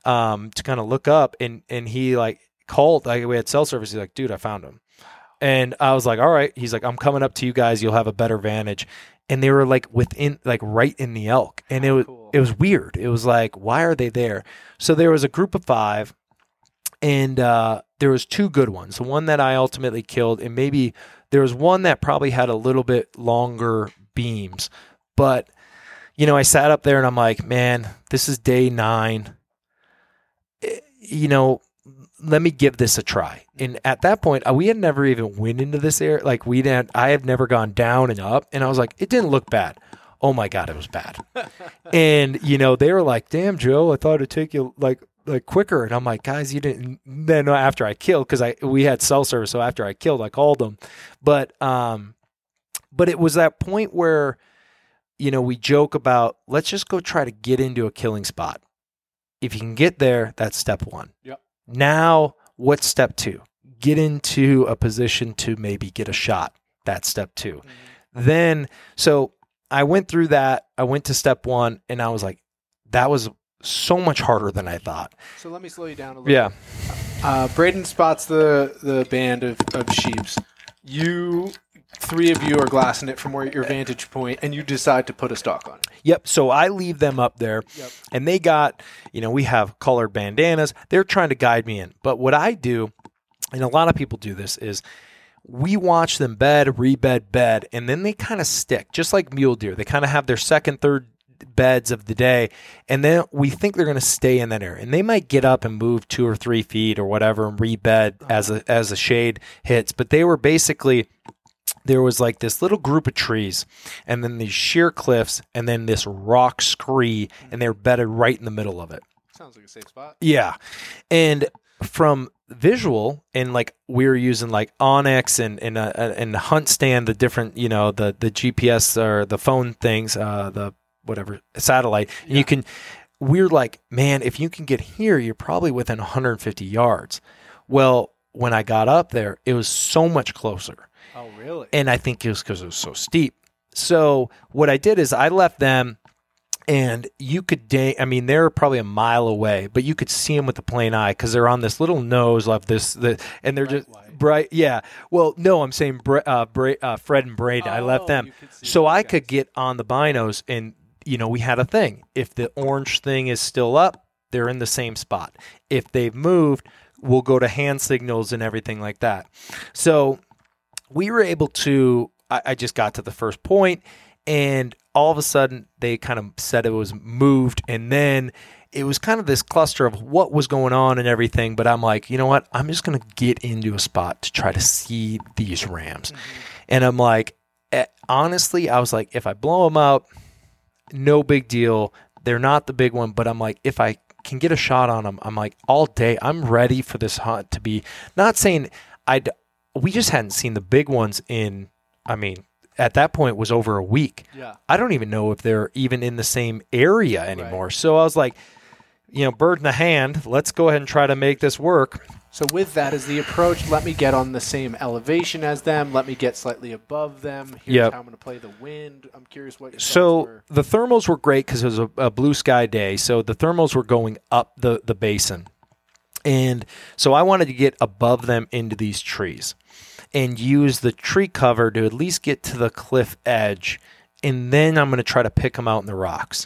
to kind of look up, and he like called. Like we had cell service. He's like, dude, I found him. And I was like, all right. He's like, I'm coming up to you guys. You'll have a better vantage. And they were like within, like right in the elk. And it was weird. It was like, why are they there? So there was a group of 5, and there was 2 good ones. The one that I ultimately killed, and maybe there was one that probably had a little bit longer beams. But, you know, I sat up there and I'm like, man, this is day 9. You know, let me give this a try. And at that point, we had never even went into this area. Like I had never gone down and up. And I was like, it didn't look bad. Oh my God, it was bad. And, you know, they were like, damn, Joe, I thought it'd take you like quicker. And I'm like, guys, you didn't. Then after I killed, because we had cell service. So after I killed, I called them. But it was that point where, you know, we joke about, let's just go try to get into a killing spot. If you can get there, that's step 1. Yep. Now, what's step 2? Get into a position to maybe get a shot. That's step 2. Mm-hmm. Then, so I went through that. I went to step 1, and I was like, that was so much harder than I thought. So let me slow you down a little bit. Braden spots the band of sheeps. You 3 of you are glassing it from your vantage point, and you decide to put a stalk on it. Yep. So I leave them up there, and they got, you know, we have colored bandanas. They're trying to guide me in. But what I do, and a lot of people do this, is we watch them bed, rebed, bed, and then they kind of stick, just like mule deer. They kind of have their second, third beds of the day, and then we think they're going to stay in that area. And they might get up and move 2 or 3 feet or whatever and rebed as a shade hits. But they were basically... There was like this little group of trees, and then these sheer cliffs, and then this rock scree, and they're bedded right in the middle of it. Sounds like a safe spot. Yeah. And from visual, and like we were using like Onyx and Hunt Stand, the different, you know, the GPS or the phone things, the whatever, satellite. And we're like, man, if you can get here, you're probably within 150 yards. Well, when I got up there, it was so much closer. Oh, really? And I think it was because it was so steep. So what I did is I left them, and you could, they're probably a mile away, but you could see them with the plain eye because they're on this little nose of this, and they're just bright. Yeah. Well, no, I'm saying Fred and Braden. I left them. So I could get on the binos, and, you know, we had a thing. If the orange thing is still up, they're in the same spot. If they've moved, we'll go to hand signals and everything like that. So we were able to, I just got to the first point, and all of a sudden they kind of said it was moved, and then it was kind of this cluster of what was going on and everything. But I'm like, you know what? I'm just going to get into a spot to try to see these rams. And I'm like, honestly, I was like, if I blow them out, no big deal. They're not the big one, but I'm like, if I can get a shot on them, I'm like, all day, I'm ready for this hunt to be, not saying we just hadn't seen the big ones in, I mean, at that point was over a week. Yeah. I don't even know if they're even in the same area anymore. Right. So I was like, bird in the hand, let's go ahead and try to make this work. So with that is the approach, let me get on the same elevation as them, let me get slightly above them. Here's how I'm going to play the wind. I'm curious what your thoughts were. The thermals were great because it was a blue sky day, so the thermals were going up the basin. And so I wanted to get above them into these trees and use the tree cover to at least get to the cliff edge, and then I'm going to try to pick them out in the rocks.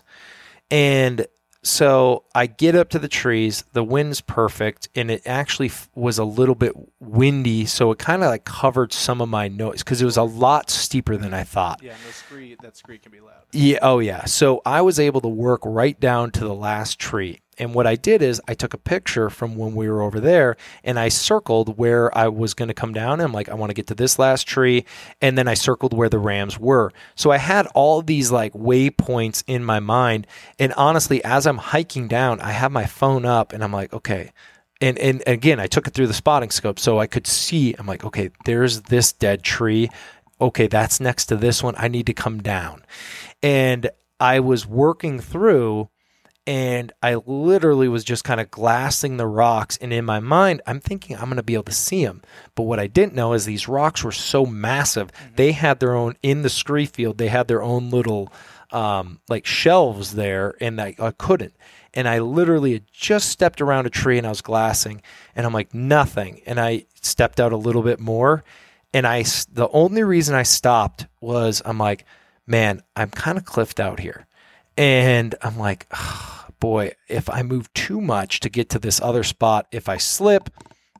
And so I get up to the trees, the wind's perfect, and it actually was a little bit windy, so it kind of like covered some of my nose because it was a lot steeper than I thought. Yeah, and that scree can be loud. Yeah, oh yeah. So I was able to work right down to the last tree. And what I did is I took a picture from when we were over there, and I circled where I was going to come down. And I'm like, I want to get to this last tree. And then I circled where the rams were. So I had all these like waypoints in my mind. And honestly, as I'm hiking down, I have my phone up and I'm like, okay. And again, I took it through the spotting scope so I could see. I'm like, okay, there's this dead tree. Okay, that's next to this one. I need to come down. And I was working through, and I literally was just kind of glassing the rocks. And in my mind, I'm thinking I'm going to be able to see them. But what I didn't know is these rocks were so massive. They had their own, in the scree field, they had their own little like shelves there, and I couldn't. And I literally had just stepped around a tree and I was glassing, and I'm like, nothing. And I stepped out a little bit more. And the only reason I stopped was I'm like, man, I'm kind of cliffed out here. And I'm like, oh, boy, if I move too much to get to this other spot, if I slip,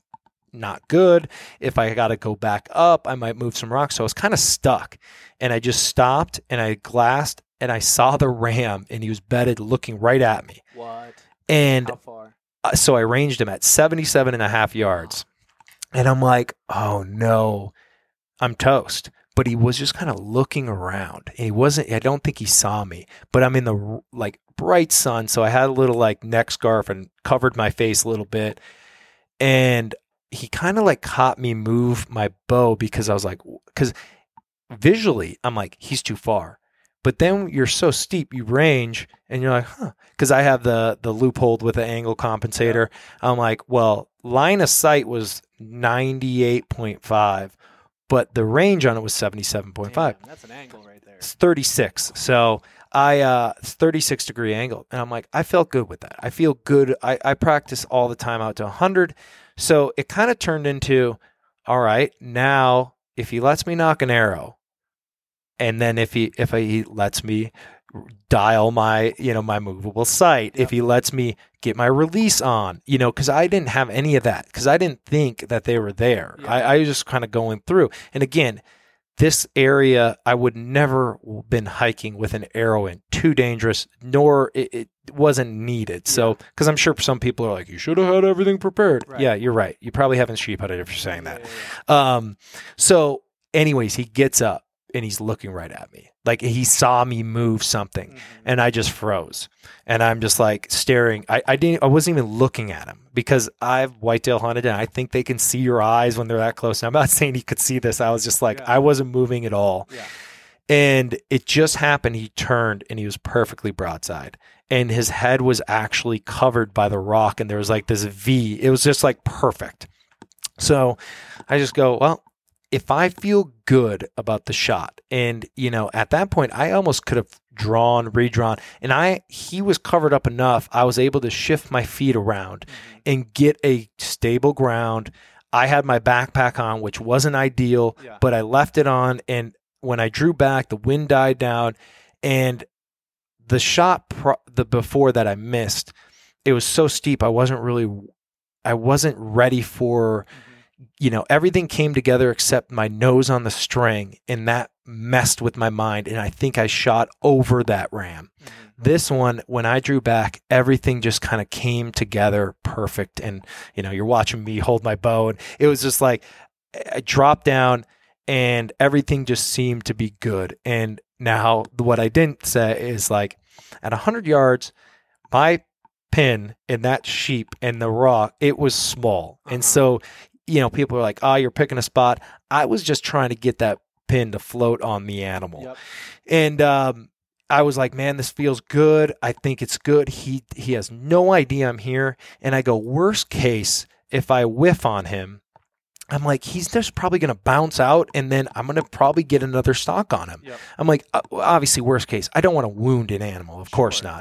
not good. If I got to go back up, I might move some rocks. So I was kind of stuck. And I just stopped and I glassed, and I saw the ram, and he was bedded looking right at me. What? And how far? So I ranged him at 77.5 yards. And I'm like, oh no, I'm toast. But he was just kind of looking around. And I don't think he saw me, but I'm in the like bright sun. So I had a little like neck scarf and covered my face a little bit. And he kind of like caught me move my bow because I was like, because visually I'm like, he's too far. But then you're so steep, you range and you're like, huh, because I have the loophole with the angle compensator. I'm like, well, line of sight was 98.5. But the range on it was 77.5. Damn, that's an angle right there. It's 36. So it's 36 degree angle. And I'm like, I felt good with that. I feel good. I practice all the time out to 100. So it kind of turned into, all right, now if he lets me knock an arrow, and then if he lets me dial my, my movable sight, if he lets me get my release on, because I didn't have any of that, because I didn't think that they were there. Yeah. I was just kind of going through. And again, this area, I would never been hiking with an arrow in. Too dangerous, nor it wasn't needed. Yeah. So, because I'm sure some people are like, you should have had everything prepared. Right. Yeah, you're right. You probably haven't sheep hunted if you're saying that. Yeah. So anyways, he gets up and he's looking right at me. Like he saw me move something, and I just froze. And I'm just like staring. I wasn't even looking at him because I've whitetail hunted, and I think they can see your eyes when they're that close. And I'm not saying he could see this. I was just like, I wasn't moving at all. Yeah. And it just happened. He turned and he was perfectly broadside, and his head was actually covered by the rock. And there was like this V. It was just like perfect. So I just go, well, if I feel good about the shot, and at that point I almost could have redrawn, and he was covered up enough, I was able to shift my feet around and get a stable ground. I had my backpack on, which wasn't ideal, but I left it on, and when I drew back, the wind died down, and the shot before that I missed, it was so steep. I wasn't ready for, everything came together except my nose on the string, and that messed with my mind. And I think I shot over that ram. This one, when I drew back, everything just kind of came together perfect. And, you're watching me hold my bow, and it was just like I dropped down and everything just seemed to be good. And now what I didn't say is, like, at 100 yards, my pin in that sheep and the rock, it was small. And so, people are like, oh, you're picking a spot. I was just trying to get that pin to float on the animal. Yep. And I was like, man, this feels good. I think it's good. He has no idea I'm here. And I go, worst case, if I whiff on him, I'm like, he's just probably going to bounce out, and then I'm going to probably get another stock on him. Yep. I'm like, obviously, worst case, I don't want to wound an animal. Of course not.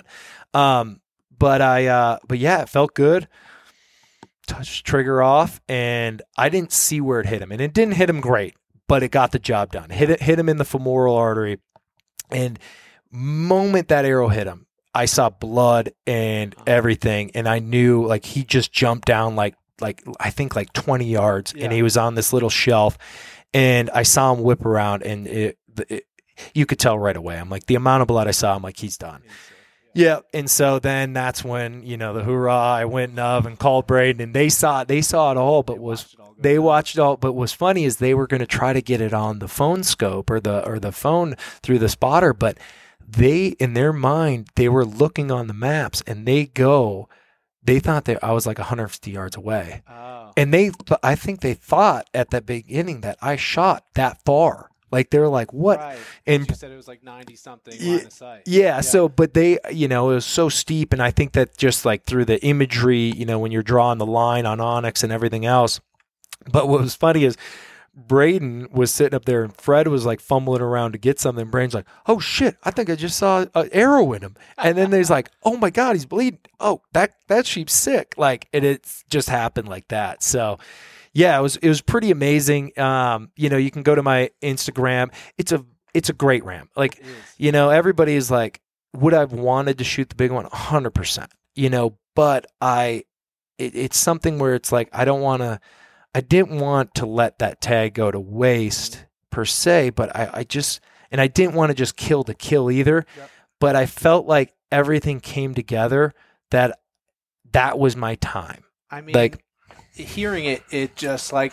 But yeah, it felt good. Touched trigger off, and I didn't see where it hit him, and it didn't hit him great, but it got the job done. Hit him in the femoral artery, and moment that arrow hit him, I saw blood and everything, and I knew, like, he just jumped down like I think like 20 yards, and he was on this little shelf, and I saw him whip around, and you could tell right away. I'm like, the amount of blood I saw, I'm like, he's done. Yeah. And so then that's when, the hoorah, I went and called Braden, and they saw it all, but they watched it all. But what's funny is they were going to try to get it on the phone scope or the phone through the spotter, but they, in their mind, they were looking on the maps, and they thought that I was like 150 yards away. Oh. And I think they thought at the beginning that I shot that far. Like, they were like, what? Right. And you said it was like 90 something line of sight. Yeah. So, but they, it was so steep. And I think that just like through the imagery, when you're drawing the line on Onyx and everything else. But what was funny is Braden was sitting up there, and Fred was like fumbling around to get something. Braden's like, oh shit, I think I just saw an arrow in him. And then there's like, oh my God, he's bleeding. Oh, that sheep's sick. Like, it's just happened like that. So yeah, it was pretty amazing. You can go to my Instagram. It's a great ram. Like, everybody is like, would I have wanted to shoot the big one? 100%, but it's something where it's like, I didn't want to let that tag go to waste per se, but I didn't want to just kill to kill either. Yep. But I felt like everything came together that was my time. I mean, like, hearing it just like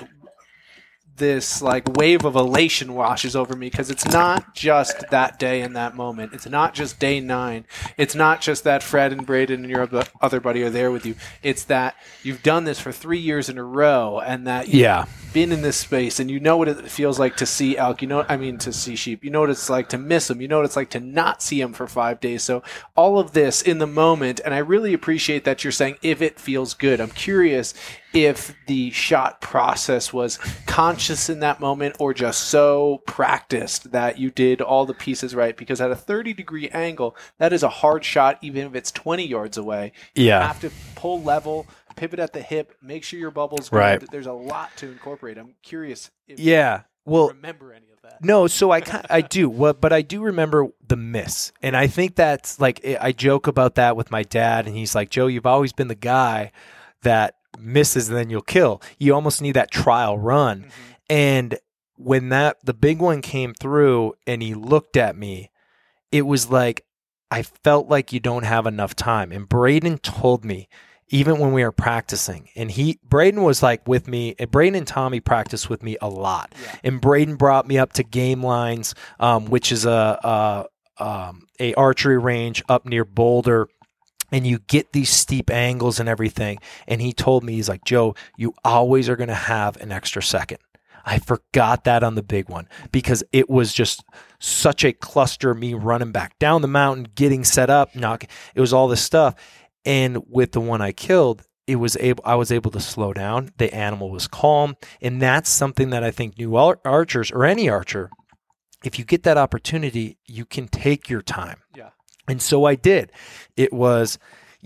this like wave of elation washes over me, because it's not just that day and that moment. It's not just day 9. It's not just that Fred and Braden and your other buddy are there with you. It's that you've done this for 3 years in a row, and that you've been in this space, and you know what it feels like to see elk. To see sheep. You know what it's like to miss them. You know what it's like to not see them for 5 days. So all of this in the moment, and I really appreciate that you're saying if it feels good. I'm curious if the shot process was conscious in that moment, or just so practiced that you did all the pieces right, because at a 30-degree angle, that is a hard shot, even if it's 20 yards away. You have to pull level, pivot at the hip, make sure your bubble's good. Right. There's a lot to incorporate. I'm curious if you remember any of that. No, so I do. But I do remember the miss. And I think that's like, I joke about that with my dad, and he's like, Joe, you've always been the guy that misses and then you'll kill. You almost need that trial run. Mm-hmm. And when the big one came through and he looked at me, it was like, I felt like you don't have enough time. And Braden told me, even when we were practicing, and Braden was like with me, and Braden and Tommy practiced with me a lot. Yeah. And Braden brought me up to Game Lines, which is a archery range up near Boulder. And you get these steep angles and everything. And he told me, he's like, Joe, you always are going to have an extra second. I forgot that on the big one, because it was just such a cluster of me running back down the mountain, getting set up, it was all this stuff. And with the one I killed, I was able to slow down. The animal was calm. And that's something that I think new archers, or any archer, if you get that opportunity, you can take your time. Yeah. And so I did. It was,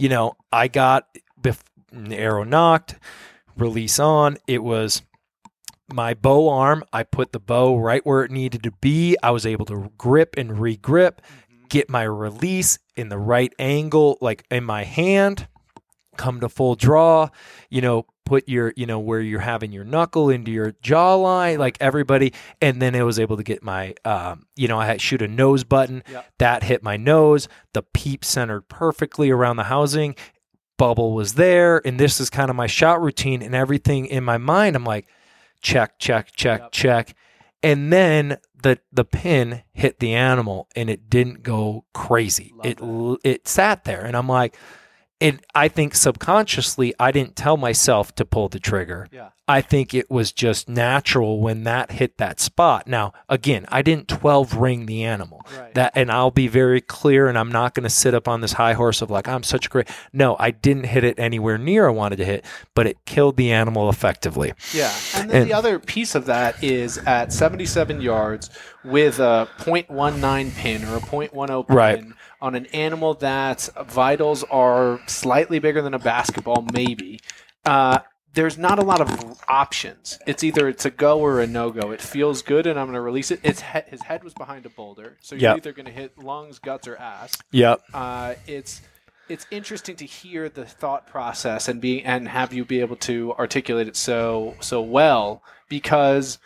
I got the arrow knocked, release on. It was my bow arm. I put the bow right where it needed to be. I was able to grip and re-grip, get my release in the right angle, like in my hand. come to full draw, put your, where you're having your knuckle into your jawline, like everybody. And then I was able to get my, I had shoot a nose button that hit my nose. The peep centered perfectly around the housing. Bubble was there. And this is kind of my shot routine, and everything in my mind. I'm like, check, check, check, check. And then the pin hit the animal, and it didn't go crazy. It sat there, and I'm like, and I think subconsciously I didn't tell myself to pull the trigger. Yeah. I think it was just natural when that hit that spot. Now, again, I didn't 12 ring the animal. Right. And I'll be very clear, and I'm not going to sit up on this high horse of like, I'm such a great. No, I didn't hit it anywhere near I wanted to hit, but it killed the animal effectively. Yeah. And then the other piece of that is at 77 yards with a .19 pin or a .10 pin. Right. On an animal that's vitals are slightly bigger than a basketball, maybe. There's not a lot of options. It's either it's a go or a no-go. It feels good, and I'm going to release it. His head was behind a boulder, so you're either going to hit lungs, guts, or ass. Yep. It's interesting to hear the thought process and have you be able to articulate it so well, because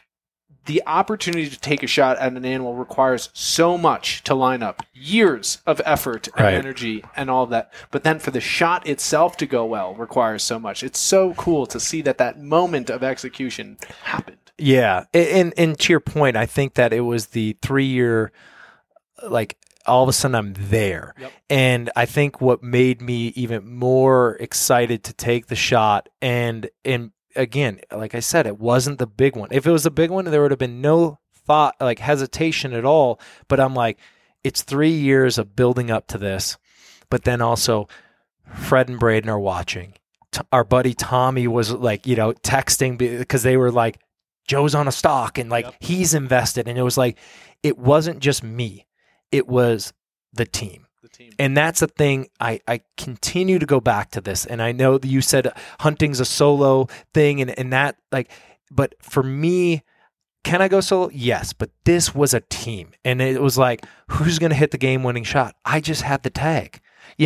the opportunity to take a shot at an animal requires so much to line up, years of effort and energy and all of that. But then for the shot itself to go well requires so much. It's so cool to see that moment of execution happened. Yeah. And to your point, I think that it was the 3-year, like, all of a sudden I'm there. Yep. And I think what made me even more excited to take the shot, and again, like I said, it wasn't the big one. If it was a big one, there would have been no thought, like hesitation at all. But I'm like, it's 3 years of building up to this. But then also, Fred and Braden are watching. Our buddy Tommy was like, texting because they were like, Joe's on a stock and like he's invested. And it was like, it wasn't just me. It was the team. And that's the thing. I continue to go back to this. And I know that you said hunting's a solo thing and that, like, but for me, can I go solo? Yes, but this was a team. And it was like, who's going to hit the game-winning shot? I just had the tag,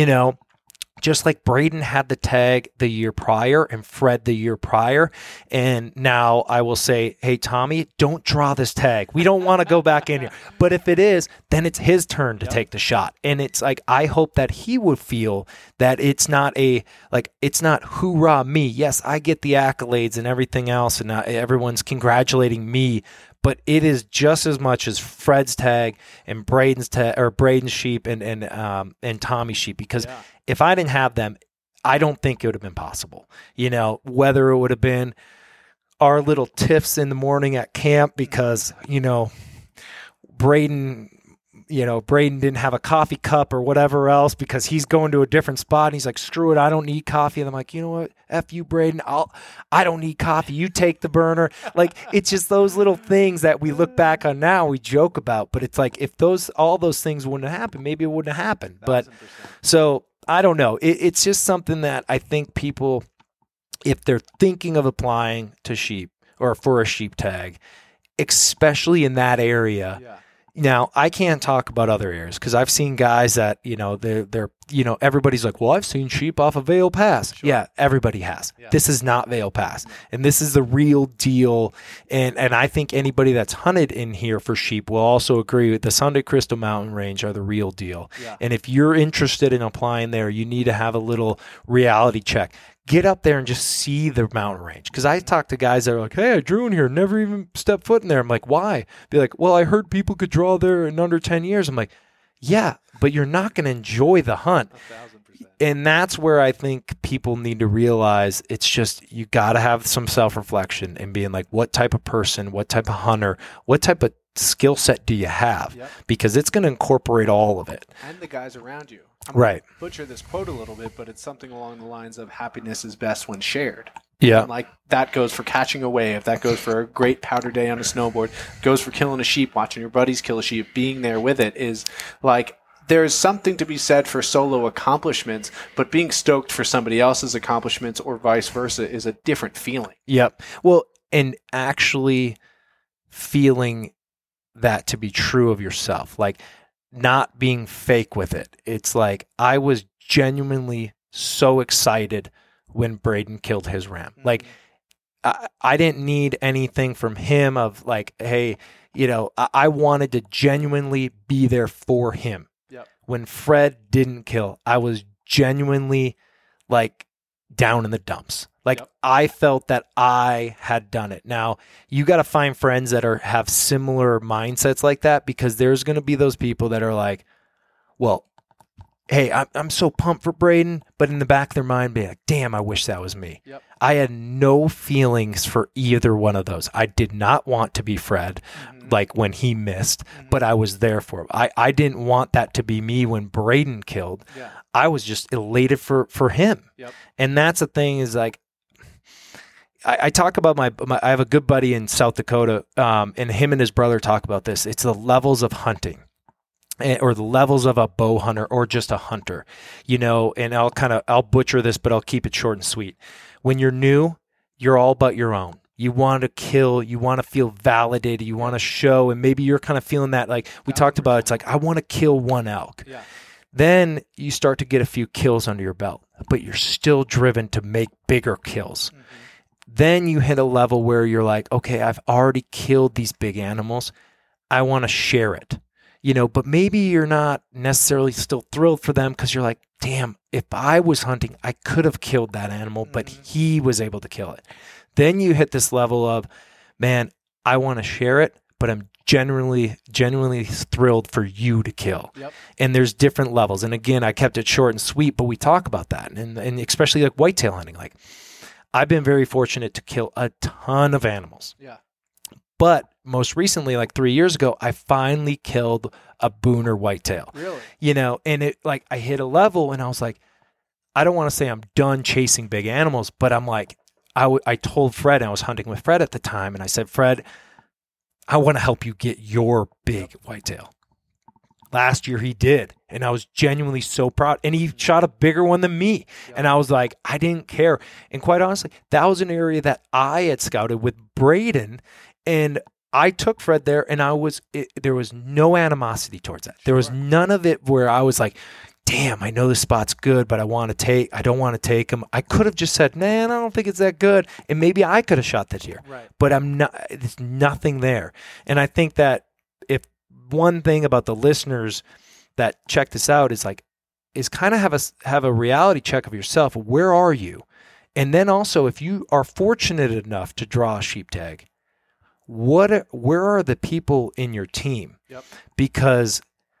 just like Braden had the tag the year prior and Fred the year prior. And now I will say, hey, Tommy, don't draw this tag. We don't want to go back in here. But if it is, then it's his turn to take the shot. And it's like, I hope that he would feel that it's not it's not hoorah me. Yes, I get the accolades and everything else, and everyone's congratulating me. But it is just as much as Fred's tag and Braden's tag, or Braden's sheep and Tommy's sheep, because if I didn't have them, I don't think it would have been possible. Whether it would have been our little tiffs in the morning at camp because Braden didn't have a coffee cup or whatever else because he's going to a different spot. And he's like, screw it, I don't need coffee. And I'm like, you know what? F you, Braden. I don't need coffee. You take the burner. Like, it's just those little things that we look back on now, we joke about. But it's like, if all those things wouldn't have happened, maybe it wouldn't have happened. 1,000%. But so I don't know. It's just something that I think people, if they're thinking of applying to sheep or for a sheep tag, especially in that area. Yeah. Now, I can't talk about other areas because I've seen guys that, they're everybody's like, well, I've seen sheep off of Vail Pass. Sure. Yeah, everybody has. Yeah. This is not Vail Pass. And this is the real deal. And I think anybody that's hunted in here for sheep will also agree with the Sunday Crystal Mountain Range are the real deal. Yeah. And if you're interested in applying there, you need to have a little reality check. Get up there and just see the mountain range. Because I talk to guys that are like, hey, I drew in here, never even stepped foot in there. I'm like, why? Be like, well, I heard people could draw there in under 10 years. I'm like, yeah, but you're not going to enjoy the hunt. 1,000%. And that's where I think people need to realize it's just, you got to have some self-reflection and being like, what type of person, what type of hunter, what type of skill set do you have? Yep. Because it's going to incorporate all of it. And the guys around you. I'm right. going to butcher this quote a little bit, but it's something along the lines of happiness is best when shared. Yeah. And like that goes for catching a wave. That goes for a great powder day on a snowboard. Goes for killing a sheep, watching your buddies kill a sheep. Being there with it is like, there's something to be said for solo accomplishments, but being stoked for somebody else's accomplishments or vice versa is a different feeling. Yep. Well, and actually feeling that to be true of yourself. Like, not being fake with it. It's like I was genuinely so excited when Braden killed his ram. Like, I didn't need anything from him of like, hey, you know, I wanted to genuinely be there for him. Yep. When Fred didn't kill, I was genuinely like down in the dumps. Like, Yep. I felt that I had done it. Now, you got to find friends that have similar mindsets like that, because there's going to be those people that are like, well, hey, I'm so pumped for Braden, but in the back of their mind, be like, damn, I wish that was me. Yep. I had no feelings for either one of those. I did not want to be Fred, like when he missed, but I was there for him. I didn't want that to be me when Braden killed. Yeah. I was just elated for him. Yep. And that's the thing is like, I talk about I have a good buddy in South Dakota, and him and his brother talk about this. It's the levels of hunting, or the levels of a bow hunter, or just a hunter, you know, and I'll butcher this, but I'll keep it short and sweet. When you're new, you're all about your own. You want to kill, you want to feel validated, you want to show, and maybe you're kind of feeling that, like we talked about, it's like, I want to kill one elk. Yeah. Then you start to get a few kills under your belt, but you're still driven to make bigger kills. Then you hit a level where you're like, okay, I've already killed these big animals. I want to share it, you know, but maybe you're not necessarily still thrilled for them, because you're like, damn, if I was hunting, I could have killed that animal, but he was able to kill it. Then you hit this level of, man, I want to share it, but I'm genuinely thrilled for you to kill. Yep. And there's different levels. And again, I kept it short and sweet, but we talk about that. And especially like whitetail hunting, like I've been very fortunate to kill a ton of animals. Yeah. But most recently, like 3 years ago, I finally killed a booner whitetail. Really? You know, and it like I hit a level and I was like, I don't want to say I'm done chasing big animals, but I'm like, I told Fred, and I was hunting with Fred at the time, and I said, Fred, I want to help you get your big whitetail. Last year he did, and I was genuinely so proud. And he shot a bigger one than me. Yeah. And I was like, I didn't care. And quite honestly, that was an area that I had scouted with Braden, and I took Fred there, and there was no animosity towards that. There was none of it where I was like, damn, I know this spot's good, but I don't want to take him. I could have just said, man, I don't think it's that good. And maybe I could have shot that deer, right. But there's nothing there. And I think that if one thing about the listeners that check this out is kind of have a reality check of yourself. Where are you? And then also, if you are fortunate enough to draw a sheep tag, where are the people in your team? Yep. Because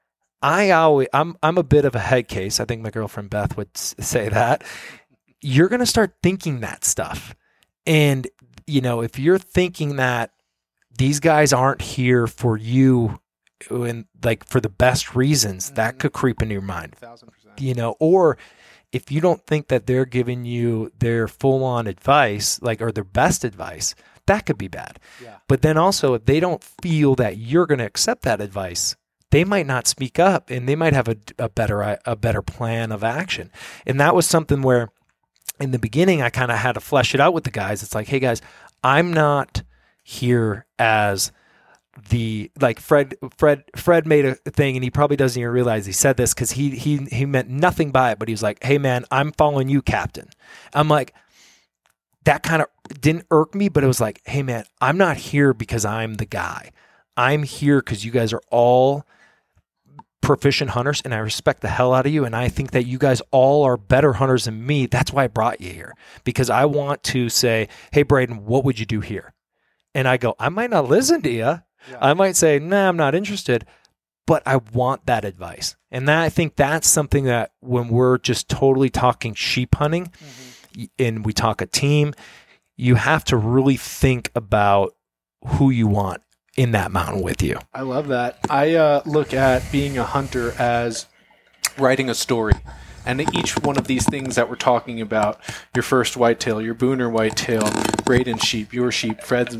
I'm a bit of a head case. I think my girlfriend Beth would say that. You're going to start thinking that stuff. And, you know, if you're thinking that these guys aren't here for you and like for the best reasons, that could creep into your mind. 1,000%. You know, or if you don't think that they're giving you their full on advice, like, or their best advice, that could be bad. Yeah. But then also, if they don't feel that you're going to accept that advice, they might not speak up, and they might have a better plan of action. And that was something where in the beginning, I kind of had to flesh it out with the guys. It's like, hey guys, I'm not here as like Fred made a thing, and he probably doesn't even realize he said this, because he meant nothing by it, but he was like, hey man, I'm following you, Captain. I'm like, that kind of didn't irk me, but it was like, hey man, I'm not here because I'm the guy. I'm here because you guys are all proficient hunters, and I respect the hell out of you, and I think that you guys all are better hunters than me. That's why I brought you here, because I want to say, hey Braden, what would you do here? And I go, I might not listen to you. Yeah. I might say, nah, I'm not interested, but I want that advice. And I think that's something that when we're just totally talking sheep hunting, and we talk a team, you have to really think about who you want in that mountain with you. I love that. I look at being a hunter as writing a story. And each one of these things that we're talking about, your first whitetail, your booner whitetail, Braden's sheep, your sheep, Fred's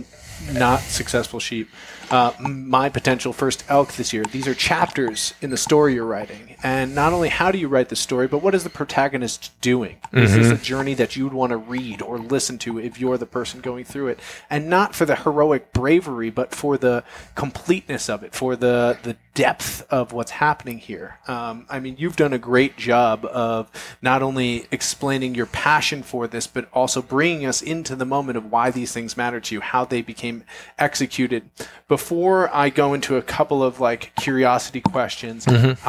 not successful sheep, my potential first elk this year. These are chapters in the story you're writing. And not only how do you write the story, but what is the protagonist doing? Is this a journey that you would want to read or listen to if you're the person going through it? And not for the heroic bravery, but for the completeness of it, for the depth of what's happening here. I mean, you've done a great job of not only explaining your passion for this, but also bringing us into the moment of why these things matter to you, how they became executed. Before I go into a couple of like curiosity questions,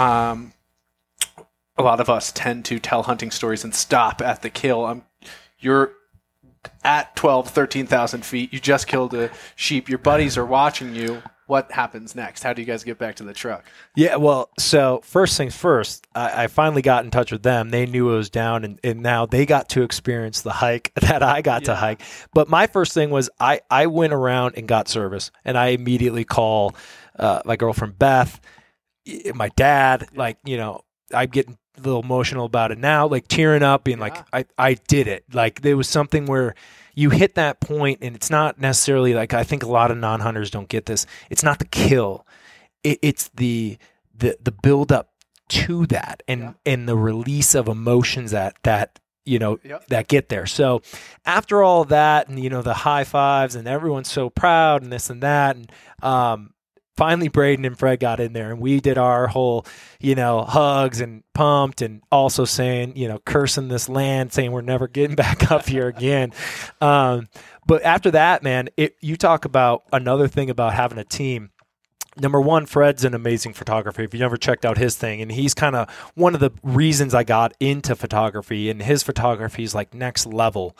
a lot of us tend to tell hunting stories and stop at the kill. You're at 12, 13,000 feet. You just killed a sheep. Your buddies are watching you. What happens next? How do you guys get back to the truck? Yeah, well, so first things first, I finally got in touch with them. They knew I was down, and now they got to experience the hike that I got to hike. But my first thing was I went around and got service, and I immediately call my girlfriend Beth, my dad, like, you know, I'm getting a little emotional about it now, like tearing up, being like, I did it. Like there was something where you hit that point, and it's not necessarily like, I think a lot of non-hunters don't get this. It's not the kill. It's the build up to that and the release of emotions that you know, that get there. So after all that, and, you know, the high fives and everyone's so proud and this and that. And, finally, Braden and Fred got in there, and we did our whole, you know, hugs and pumped, and also saying, you know, cursing this land, saying we're never getting back up here again. But after that, man, you talk about another thing about having a team. Number one, Fred's an amazing photographer. If you never checked out his thing, and he's kind of one of the reasons I got into photography, and his photography is like next level.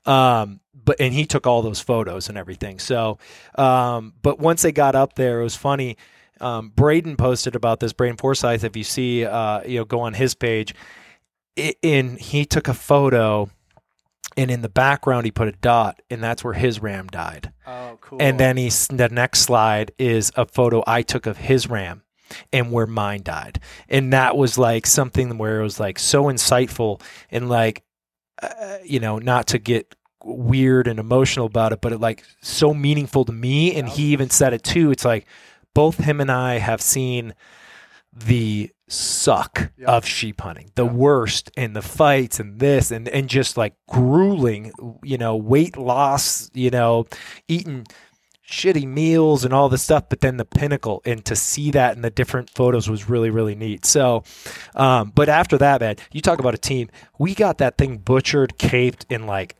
And he took all those photos and everything. So, but once they got up there, it was funny. Braden posted about this, Braden Forsyth. If you see, you know, go on his page, and he took a photo, and in the background he put a dot, and that's where his ram died. Oh, cool. And then the next slide is a photo I took of his ram and where mine died. And that was like something where it was like so insightful and like, you know, not to get weird and emotional about it, but it like so meaningful to me. And he even said it too. It's like both him and I have seen the suck of sheep hunting, the worst, and the fights and this and just like grueling, you know, weight loss, you know, eating shitty meals and all this stuff, but then the pinnacle, and to see that in the different photos was really, really neat. So, but after that, man, you talk about a team, we got that thing butchered, caped in like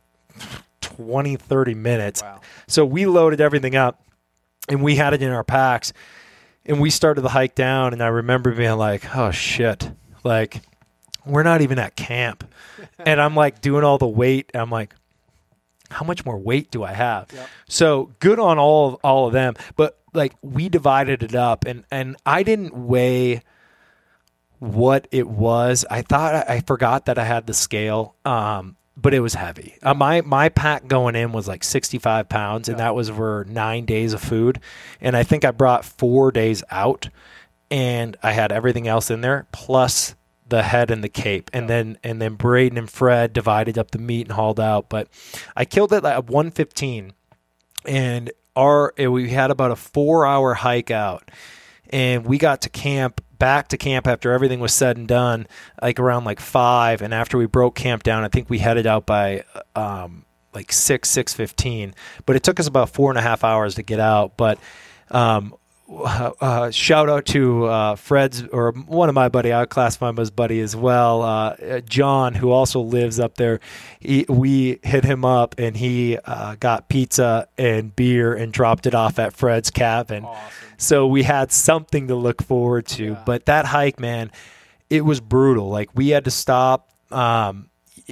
20, 30 minutes. Wow. So we loaded everything up and we had it in our packs. And we started the hike down, and I remember being like, oh, shit. Like, we're not even at camp. And I'm, like, doing all the weight. And I'm like, how much more weight do I have? Yep. So good on all of them. But, like, we divided it up, and I didn't weigh what it was. I thought I forgot that I had the scale. But it was heavy. My pack going in was like 65 pounds, and that was for 9 days of food. And I think I brought 4 days out, and I had everything else in there, plus the head and the cape. And then Braden and Fred divided up the meat and hauled out. But I killed it at 1:15, and we had about a 4-hour hike out. And we got back to camp after everything was said and done, like around like 5. And after we broke camp down, I think we headed out by like 6:15. But it took us about 4.5 hours to get out. But shout out to Fred's, or one of my buddy, I would classify him as buddy as well, John, who also lives up there. We hit him up, and he got pizza and beer and dropped it off at Fred's cabin. Awesome. So we had something to look forward to. Yeah. But that hike, man, it was brutal. Like, we had to stop, and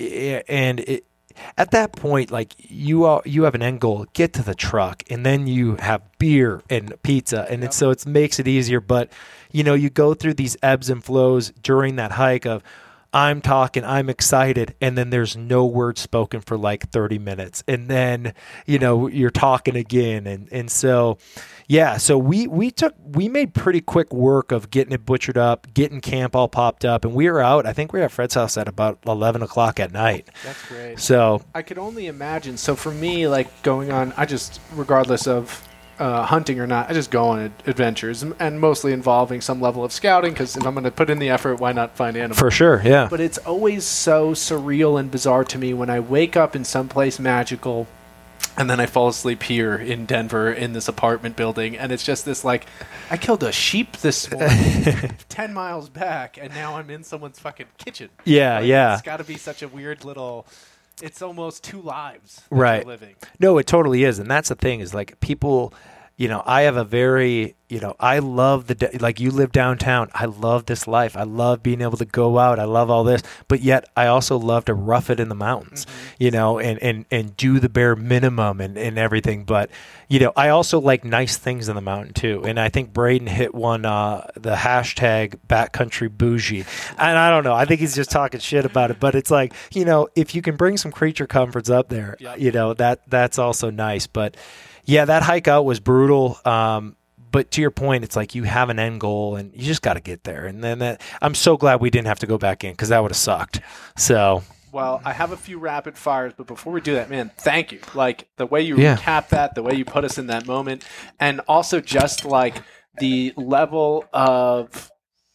at that point, like, you have an end goal, get to the truck, and then you have beer and pizza, and so it makes it easier. But, you know, you go through these ebbs and flows during that hike of, I'm talking, I'm excited, and then there's no word spoken for like 30 minutes. And then, you know, you're talking again. And so, Yeah, so we made pretty quick work of getting it butchered up, getting camp all popped up, and we were out. I think we were at Fred's house at about 11 o'clock at night. That's great. So I could only imagine. So for me, like going on, I just, regardless of hunting or not, I just go on adventures, and mostly involving some level of scouting, because if I'm going to put in the effort, why not find animals? for sure, yeah. But it's always so surreal and bizarre to me when I wake up in some place magical, and then I fall asleep here in Denver in this apartment building, and it's just this, like, I killed a sheep this morning 10 miles back, and now I'm in someone's fucking kitchen. Yeah, Like, yeah. It's got to be such a weird little... It's almost two lives that Right. you're living. No, it totally is. And that's the thing is like people, I have a very, I love like you live downtown. I love this life. I love being able to go out. I love all this, but yet I also love to rough it in the mountains, and do the bare minimum and everything. But, I also like nice things in the mountain too. And I think Braden hit one, the hashtag backcountry bougie. And I don't know, I think he's just talking shit about it, but it's like, if you can bring some creature comforts up there, that's also nice. But yeah, that hike out was brutal. But to your point, it's like you have an end goal and you just got to get there. And then I'm so glad we didn't have to go back in because that would have sucked. So, well, I have a few rapid fires, but before we do that, man, thank you. Like the way you Yeah. recap that, the way you put us in that moment, and also just like the level of,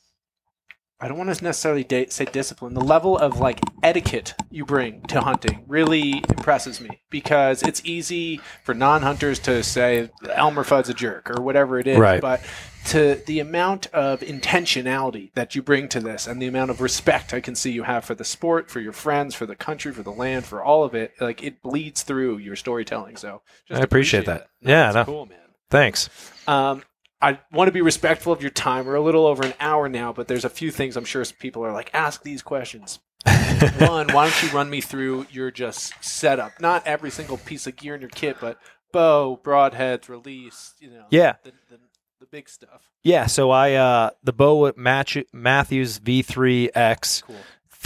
I don't want to necessarily say discipline, the level of like etiquette you bring to hunting really impresses me, because it's easy for non-hunters to say Elmer Fudd's a jerk or whatever it is, Right. but to the amount of intentionality that you bring to this and the amount of respect I can see you have for the sport, for your friends, for the country, for the land, for all of it, like it bleeds through your storytelling. So just I appreciate that. it. Yeah, That's no. cool, man. Thanks. I want to be respectful of your time. We're a little over an hour now, but there's a few things I'm sure people are like, ask these questions. One, why don't you run me through your just setup? Not every single piece of gear in your kit, but bow, broadheads, release, Yeah. the big stuff. Yeah, so I the bow at Matthews V3X, Cool.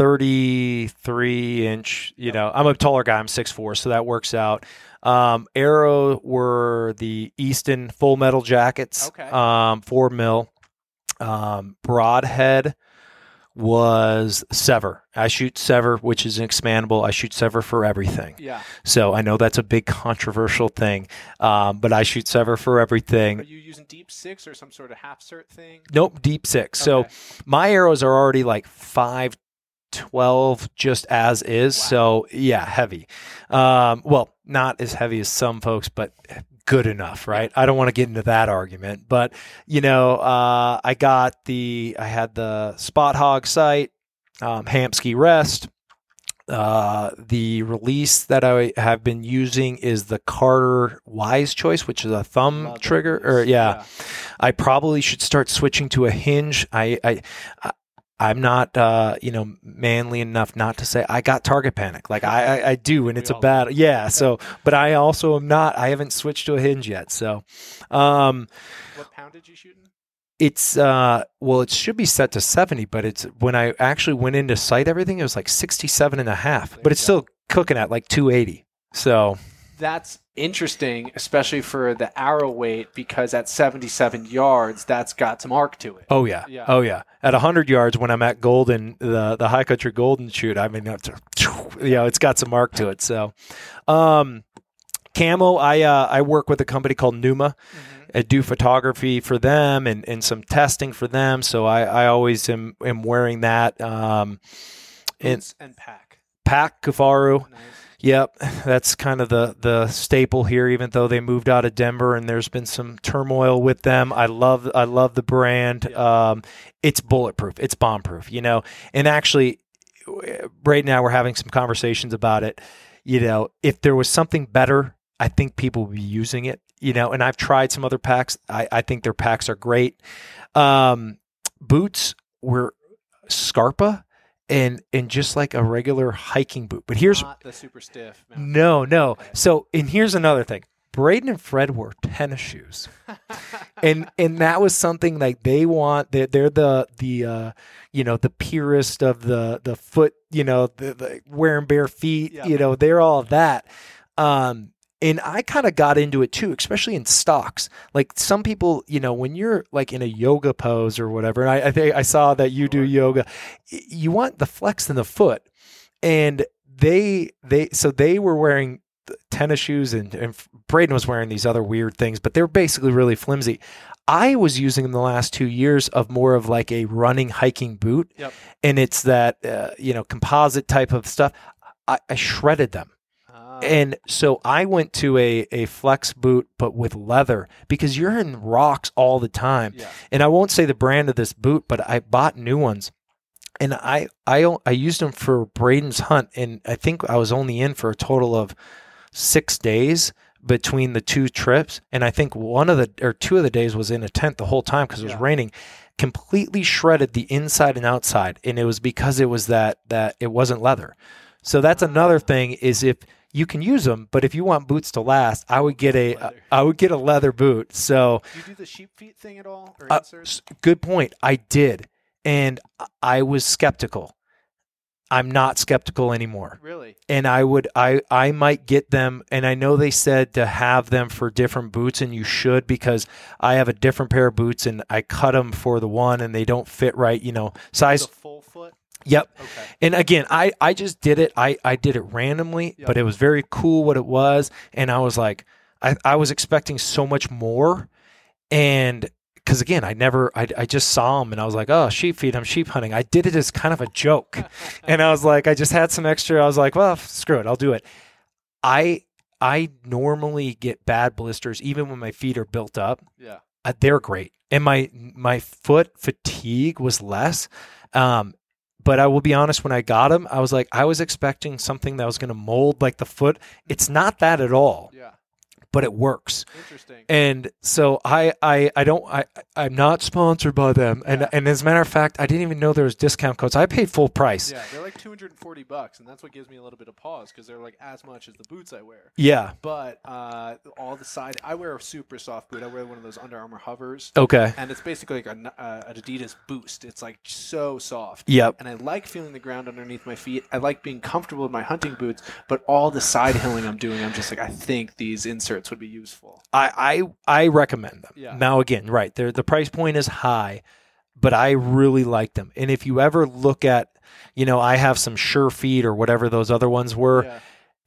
33-inch. I'm a taller guy. I'm 6'4", so that works out. Arrow were the Easton full metal jackets, Okay. 4 mil. Broadhead was Sever. I shoot Sever, which is expandable. I shoot Sever for everything. Yeah. So I know that's a big controversial thing, but I shoot Sever for everything. Are you using deep 6 or some sort of half cert thing? Nope, deep 6. So Okay. my arrows are already like 512 just as is. Wow. So yeah, heavy. Well, not as heavy as some folks, but good enough, right? I don't want to get into that argument, but I had the Spot Hog sight, Hamsky rest. The release that I have been using is the Carter Wise Choice, which is a thumb Love that trigger. release. I probably should start switching to a hinge. I'm not, manly enough not to say I got target panic. Like I do, and it's a all bad, yeah. So, but I also am not. I haven't switched to a hinge yet. So, What poundage you shooting? it's it should be set to 70, but it's when I actually went in to sight everything, it was like 67 and a half, but it's still cooking at like 280. So That's interesting, especially for the arrow weight, because at 77 yards, that's got some arc to it. oh yeah. Yeah. Oh yeah. At 100 yards, when I'm at Golden, the high country Golden shoot, I mean, it's got some arc to it. So, camo, I work with a company called Numa. I do photography for them and some testing for them. So I always am wearing that. Boots and pack. Pack Kafaru. Nice. Yep, that's kind of the staple here. Even though they moved out of Denver and there's been some turmoil with them, I love the brand. Yeah. It's bulletproof, it's bombproof, And actually, Braden and I were having some conversations about it. If there was something better, I think people would be using it. And I've tried some other packs. I think their packs are great. Boots were Scarpa. And just like a regular hiking boot. But here's Not the super stiff. mountain. no. Okay. So, and here's another thing. Braden and Fred wore tennis shoes. and that was something like they're the purest of the foot, the wearing bare feet, Yeah. they're all of that. And I kind of got into it too, especially in stocks. Like some people, when you're like in a yoga pose or whatever, and I think I saw that you do yoga, you want the flex in the foot. And they were wearing tennis shoes and Braden was wearing these other weird things, but they were basically really flimsy. I was using them the last 2 years of more of like a running hiking boot. Yep. And it's that, composite type of stuff. I shredded them. And so I went to a flex boot, but with leather, because you're in rocks all the time. Yeah. And I won't say the brand of this boot, but I bought new ones. And I used them for Braden's hunt, and I think I was only in for a total of 6 days between the two trips. And I think 2 of the days was in a tent the whole time because it was raining. Completely shredded the inside and outside, and it was because it was that it wasn't leather. So that's another thing is if you can use them, but if you want boots to last, I would get a leather boot. So do you do the sheep feet thing at all? Or inserts? Good point. I did. And I was skeptical. I'm not skeptical anymore. Really? And I might get them. And I know they said to have them for different boots, and you should, because I have a different pair of boots and I cut them for the one and they don't fit right, size. The full foot? Yep. Okay. And again, I just did it. I did it randomly, but it was very cool what it was. And I was like, I was expecting so much more. And because again, I just saw them and I was like, oh, sheep feet, I'm sheep hunting. I did it as kind of a joke. And I was like, I just had some extra. I was like, well, screw it, I'll do it. I normally get bad blisters even when my feet are built up. Yeah. They're great. And my foot fatigue was less. But I will be honest, when I got them, I was like, I was expecting something that was going to mold like the foot. It's not that at all. Yeah. But it works. Interesting. And so I'm not sponsored by them. And as a matter of fact, I didn't even know there was discount codes. I paid full price. Yeah, they're like $240, and that's what gives me a little bit of pause because they're like as much as the boots I wear. Yeah. But all the side, I wear a super soft boot. I wear one of those Under Armour hovers. Okay. And it's basically like an Adidas Boost. It's like so soft. Yep. And I like feeling the ground underneath my feet. I like being comfortable in my hunting boots, but all the side hilling I'm doing, I'm just like, I think these inserts would be useful. I recommend them. Yeah. Now again, right, the price point is high, but I really like them. And if you ever look at, I have some Sure Feet or whatever those other ones were,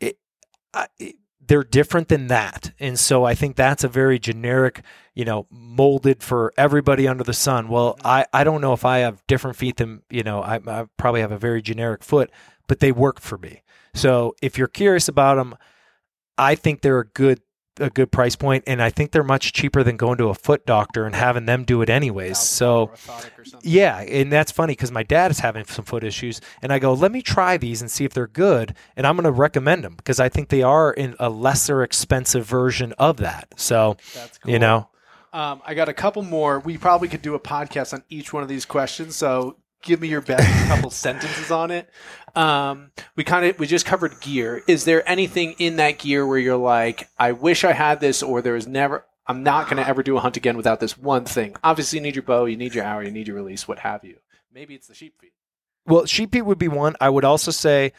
they're different than that. And so I think that's a very generic, molded for everybody under the sun. Well, I don't know if I have different feet than, I probably have a very generic foot, but they work for me. So if you're curious about them, I think they're a good price point, and I think they're much cheaper than going to a foot doctor and having them do it anyways. So yeah, and that's funny because my dad is having some foot issues, and I go, let me try these and see if they're good, and I'm going to recommend them because I think they are in a lesser expensive version of that. So that's cool. I got a couple more. We probably could do a podcast on each one of these questions, so give me your best couple sentences on it. We just covered gear. Is there anything in that gear where you're like, I wish I had this, or I'm not going to ever do a hunt again without this one thing? Obviously, you need your bow, you need your arrow, you need your release, what have you. Maybe it's the sheep feet. Well, sheep feet would be one. I would also say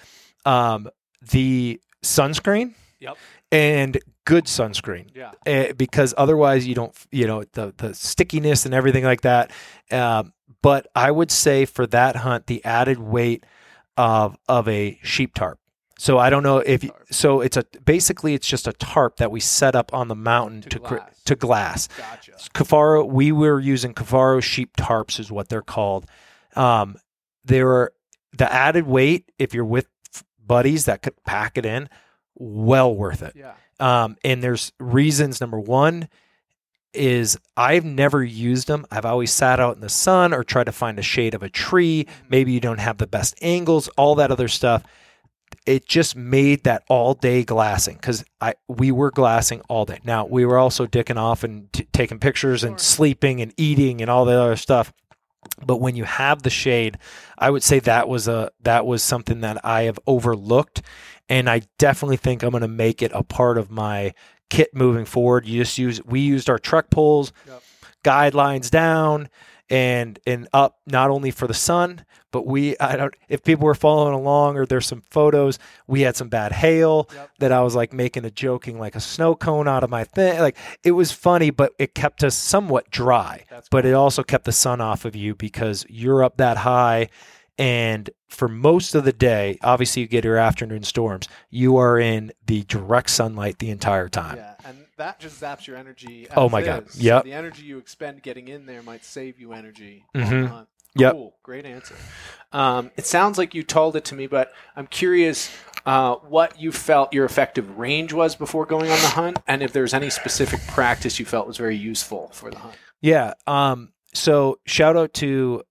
the sunscreen. Yep. And good sunscreen. Yeah. Because otherwise you don't, the stickiness and everything like that. But I would say for that hunt, the added weight of a sheep tarp. So I don't know if it's just a tarp that we set up on the mountain to glass. Gotcha. Kafaro, we were using Kafaro sheep tarps is what they're called. The added weight, if you're with buddies that could pack it in, well worth it. Yeah. And there's reasons. Number one is I've never used them. I've always sat out in the sun or tried to find a shade of a tree. Maybe you don't have the best angles, all that other stuff. It just made that all day glassing because we were glassing all day. Now we were also dicking off and taking pictures and sleeping and eating and all the other stuff. But when you have the shade, I would say that was something that I have overlooked, and I definitely think I'm going to make it a part of my kit moving forward. We used our truck poles, guidelines down and up, not only for the sun, but if people were following along or there's some photos, we had some bad hail that I was like making a joking like a snow cone out of my thing. Like it was funny, but it kept us somewhat dry, but it also kept the sun off of you because you're up that high. And for most of the day, obviously you get your afternoon storms, you are in the direct sunlight the entire time. Yeah, and that just zaps your energy. Oh my God. Yeah. So the energy you expend getting in there might save you energy. Mm-hmm. Cool. Great answer. It sounds like you told it to me, but I'm curious what you felt your effective range was before going on the hunt, and if there's any specific practice you felt was very useful for the hunt. Yeah. So shout out to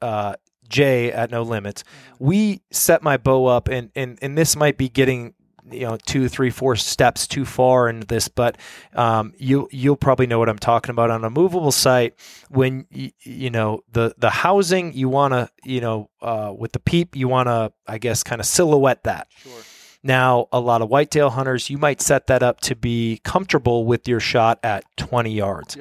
Jay at No Limits. We set my bow up, and this might be getting 2, 3, 4 steps too far into this, but you'll probably know what I'm talking about. On a movable sight, when the housing, you want to with the peep, you want to, I guess, kind of silhouette that. Sure. Now, a lot of whitetail hunters, you might set that up to be comfortable with your shot at 20 yards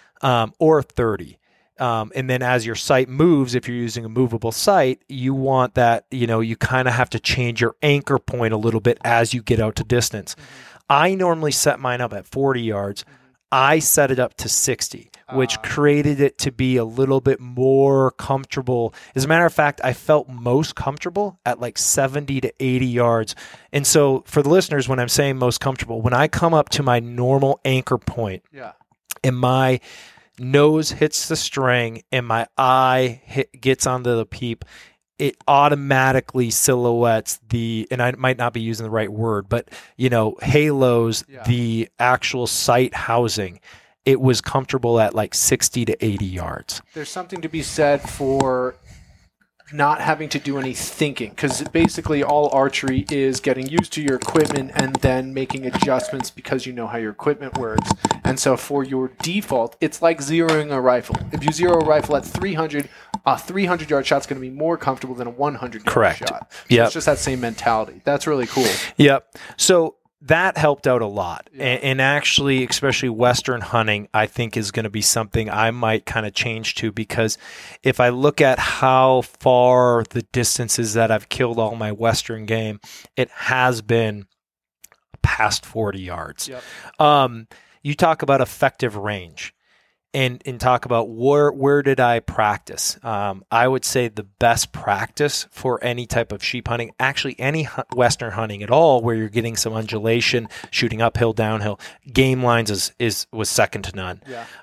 or 30. And then as your sight moves, if you're using a movable sight, you want that, you kind of have to change your anchor point a little bit as you get out to distance. Mm-hmm. I normally set mine up at 40 yards. Mm-hmm. I set it up to 60, which created it to be a little bit more comfortable. As a matter of fact, I felt most comfortable at like 70 to 80 yards. And so for the listeners, when I'm saying most comfortable, when I come up to my normal anchor point and my nose hits the string and my eye gets onto the peep, it automatically silhouettes and I might not be using the right word, but halos the actual sight housing. It was comfortable at like 60 to 80 yards. There's something to be said for not having to do any thinking, because basically all archery is getting used to your equipment and then making adjustments because you know how your equipment works. And so for your default, it's like zeroing a rifle. If you zero a rifle at 300, a 300-yard shot's going to be more comfortable than a 100-yard shot. So it's just that same mentality. That's really cool. Yep. So that helped out a lot. And actually, especially Western hunting, I think is going to be something I might kind of change to, because if I look at how far the distances that I've killed all my Western game, it has been past 40 yards. You talk about effective range and talk about where did I practice? I would say the best practice for any type of sheep hunting, actually any Western hunting at all, where you're getting some undulation, shooting uphill, downhill, game lines was second to none.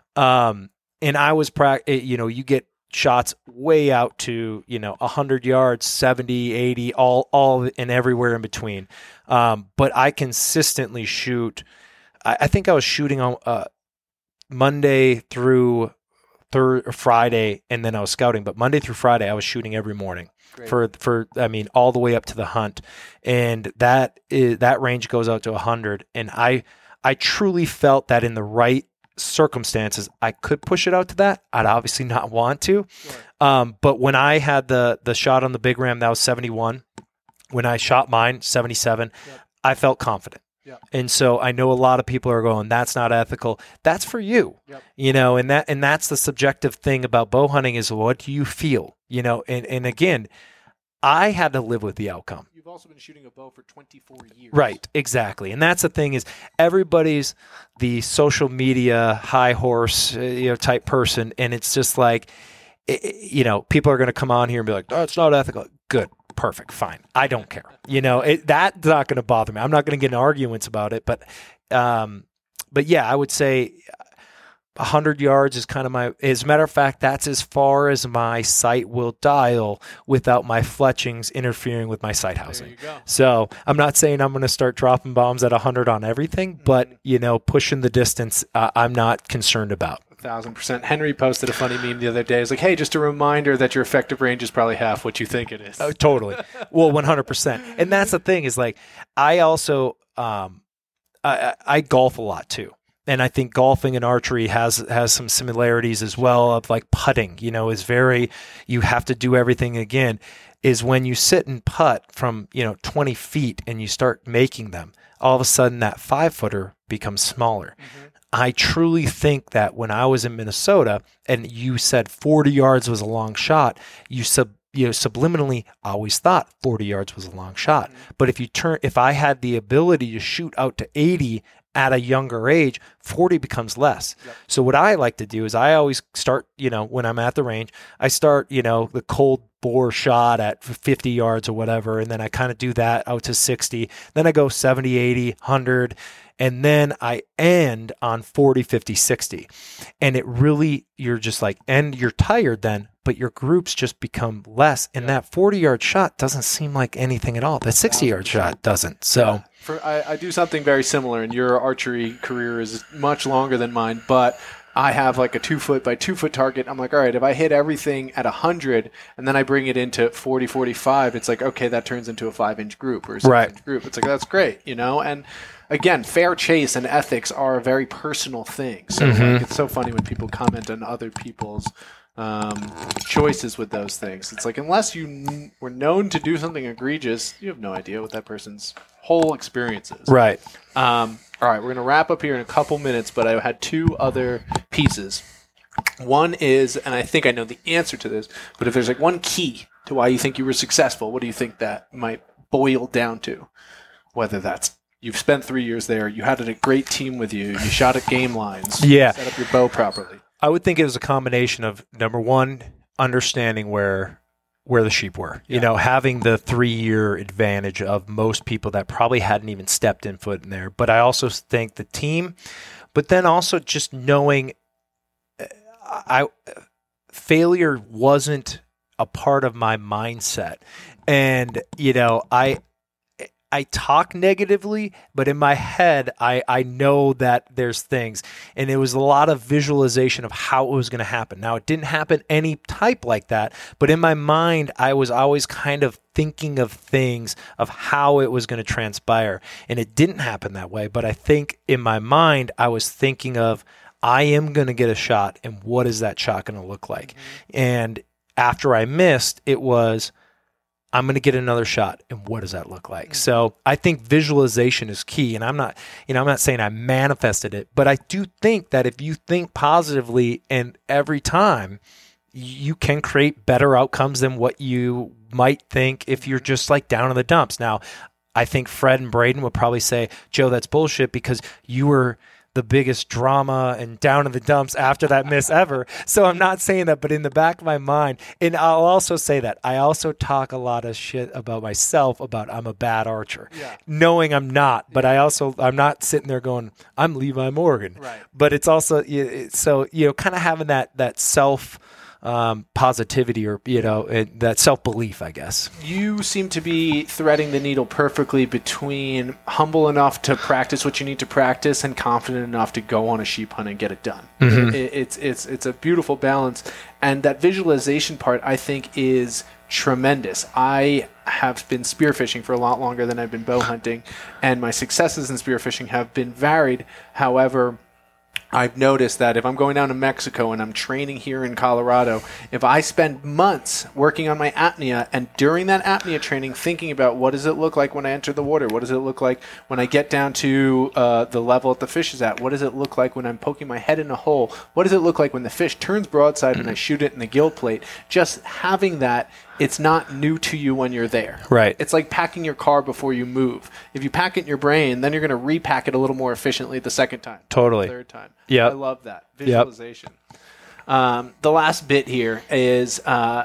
And I was you get shots way out to 100 yards, 70, 80, all and everywhere in between. But I consistently shoot. I think I was shooting on Monday through Friday, and then I was scouting. But Monday through Friday, I was shooting every morning for all the way up to the hunt, and that range goes out to 100. And I truly felt that in the right circumstances, I could push it out to that. I'd obviously not want to, but when I had the shot on the big ram, that was 71. When I shot mine, 77, I felt confident. And so I know a lot of people are going, that's not ethical. That's for you, and that's the subjective thing about bow hunting is, what do you feel, and again, I had to live with the outcome. You've also been shooting a bow for 24 years. Right, exactly. And that's the thing is, everybody's the social media high horse, type person. And it's just like, people are going to come on here and be like, oh, it's not ethical. Good. Perfect. Fine. I don't care. That's not going to bother me. I'm not going to get in arguments about it. But yeah, I would say 100 yards is kind of as a matter of fact, that's as far as my sight will dial without my fletchings interfering with my sight housing. There you go. So I'm not saying I'm going to start dropping bombs at 100 on everything, but pushing the distance, I'm not concerned about. 1,000%. Henry posted a funny meme the other day. It's like, hey, just a reminder that your effective range is probably half what you think it is. Oh, totally. Well, 100%. And that's the thing is, like, I also I golf a lot too. And I think golfing and archery has some similarities as well, of like putting, is very, you have to do everything again, is when you sit and putt from, 20 feet and you start making them, all of a sudden that 5-footer becomes smaller. Mm-hmm. I truly think that when I was in Minnesota and you said 40 yards was a long shot, you subliminally always thought 40 yards was a long shot. But if I had the ability to shoot out to 80 at a younger age, 40 becomes less. Yep. So what I like to do is I always start, when I'm at the range, I start, the cold bore shot at 50 yards or whatever. And then I kind of do that out to 60. Then I go 70, 80, 100. And then I end on 40, 50, 60. And it really, you're just like, and you're tired then, but your groups just become less. And that 40-yard shot doesn't seem like anything at all. The 60-yard shot doesn't. So I do something very similar, and your archery career is much longer than mine, but I have like a 2-foot by 2-foot target. I'm like, all right, if I hit everything at 100 and then I bring it into 40, 45, it's like, okay, that turns into a 5-inch group or a 6-inch group. It's like, that's great, And again, fair chase and ethics are a very personal thing. So like, it's so funny when people comment on other people's choices with those things. It's like, unless you were known to do something egregious, you have no idea what that person's whole experience is. Right. All right, we're going to wrap up here in a couple minutes, but I had 2 other pieces. One is, and I think I know the answer to this, but if there's like one key to why you think you were successful, what do you think that might boil down to? Whether that's you've spent 3 years there, you had a great team with you, you shot at game lines, you set up your bow properly. I would think it was a combination of, number one, understanding where the sheep were, having the 3-year advantage of most people that probably hadn't even stepped in foot in there. But I also think the team, but then also just knowing failure wasn't a part of my mindset. And, I talk negatively, but in my head, I know that there's things. And it was a lot of visualization of how it was going to happen. Now, it didn't happen any type like that, but in my mind, I was always kind of thinking of things of how it was going to transpire. And it didn't happen that way, but I think in my mind, I was thinking of, I am going to get a shot, and what is that shot going to look like? And after I missed, it was, I'm going to get another shot, and what does that look like? So I think visualization is key, and I'm not saying I manifested it, but I do think that if you think positively and every time, you can create better outcomes than what you might think if you're just like down in the dumps. Now, I think Fred and Braden would probably say, Joe, that's bullshit because you were the biggest drama and down in the dumps after that miss ever. So I'm not saying that, but in the back of my mind, and I'll also say that I also talk a lot of shit about myself about I'm a bad archer, knowing I'm not, but I'm not sitting there going, I'm Levi Morgan. Right. But it's also, so, kind of having that self positivity or, that self-belief, I guess. You seem to be threading the needle perfectly between humble enough to practice what you need to practice and confident enough to go on a sheep hunt and get it done. It's a beautiful balance. And that visualization part, I think, is tremendous. I have been spearfishing for a lot longer than I've been bow hunting, and my successes in spearfishing have been varied. However, I've noticed that if I'm going down to Mexico and I'm training here in Colorado, if I spend months working on my apnea and during that apnea training thinking about what does it look like when I enter the water, what does it look like when I get down to the level that the fish is at, what does it look like when I'm poking my head in a hole, what does it look like when the fish turns broadside and I shoot it in the gill plate, just having that, it's not new to you when you're there. Right. It's like packing your car before you move. If you pack it in your brain, then you're going to repack it a little more efficiently the second time. Totally. The third time. Yeah. I love that. Visualization. Yep. The last bit here is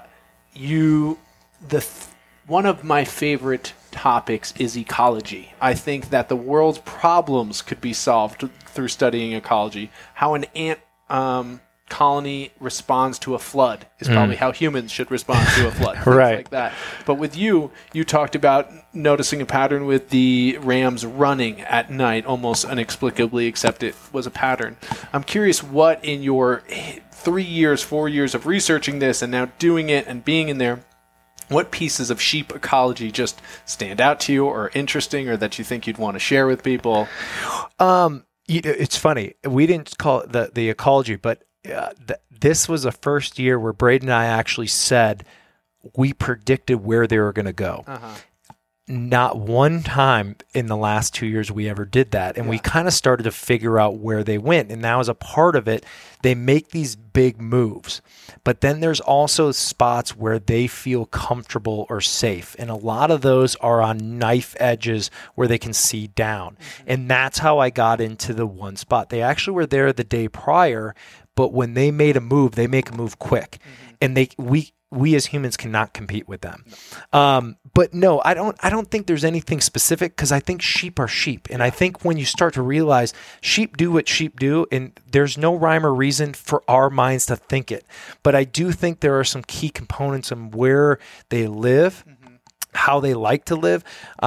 one of my favorite topics is ecology. I think that the world's problems could be solved through studying ecology. How an ant colony responds to a flood is probably how humans should respond to a flood. Things Right. like that. But with you talked about noticing a pattern with the rams running at night almost inexplicably, except it was a pattern. I'm curious what in your 4 years of researching this and now doing it and being in there, what pieces of sheep ecology just stand out to you or interesting or that you think you'd want to share with people? It's funny. We didn't call it the ecology, but this was the first year where Braden and I actually said we predicted where they were going to go. not one time in the last 2 years we ever did that. And we kind of started to figure out where they went. And now as a part of it, they make these big moves. But then there's also spots where they feel comfortable or safe. And a lot of those are on knife edges where they can see down. And that's how I got into the one spot. They actually were there the day prior, but when they made a move, they make a move quick. And we as humans cannot compete with them. But no, I don't think there's anything specific, because I think sheep are sheep. And I think when you start to realize sheep do what sheep do, and there's no rhyme or reason for our minds to think it. But I do think there are some key components on where they live, how they like to live.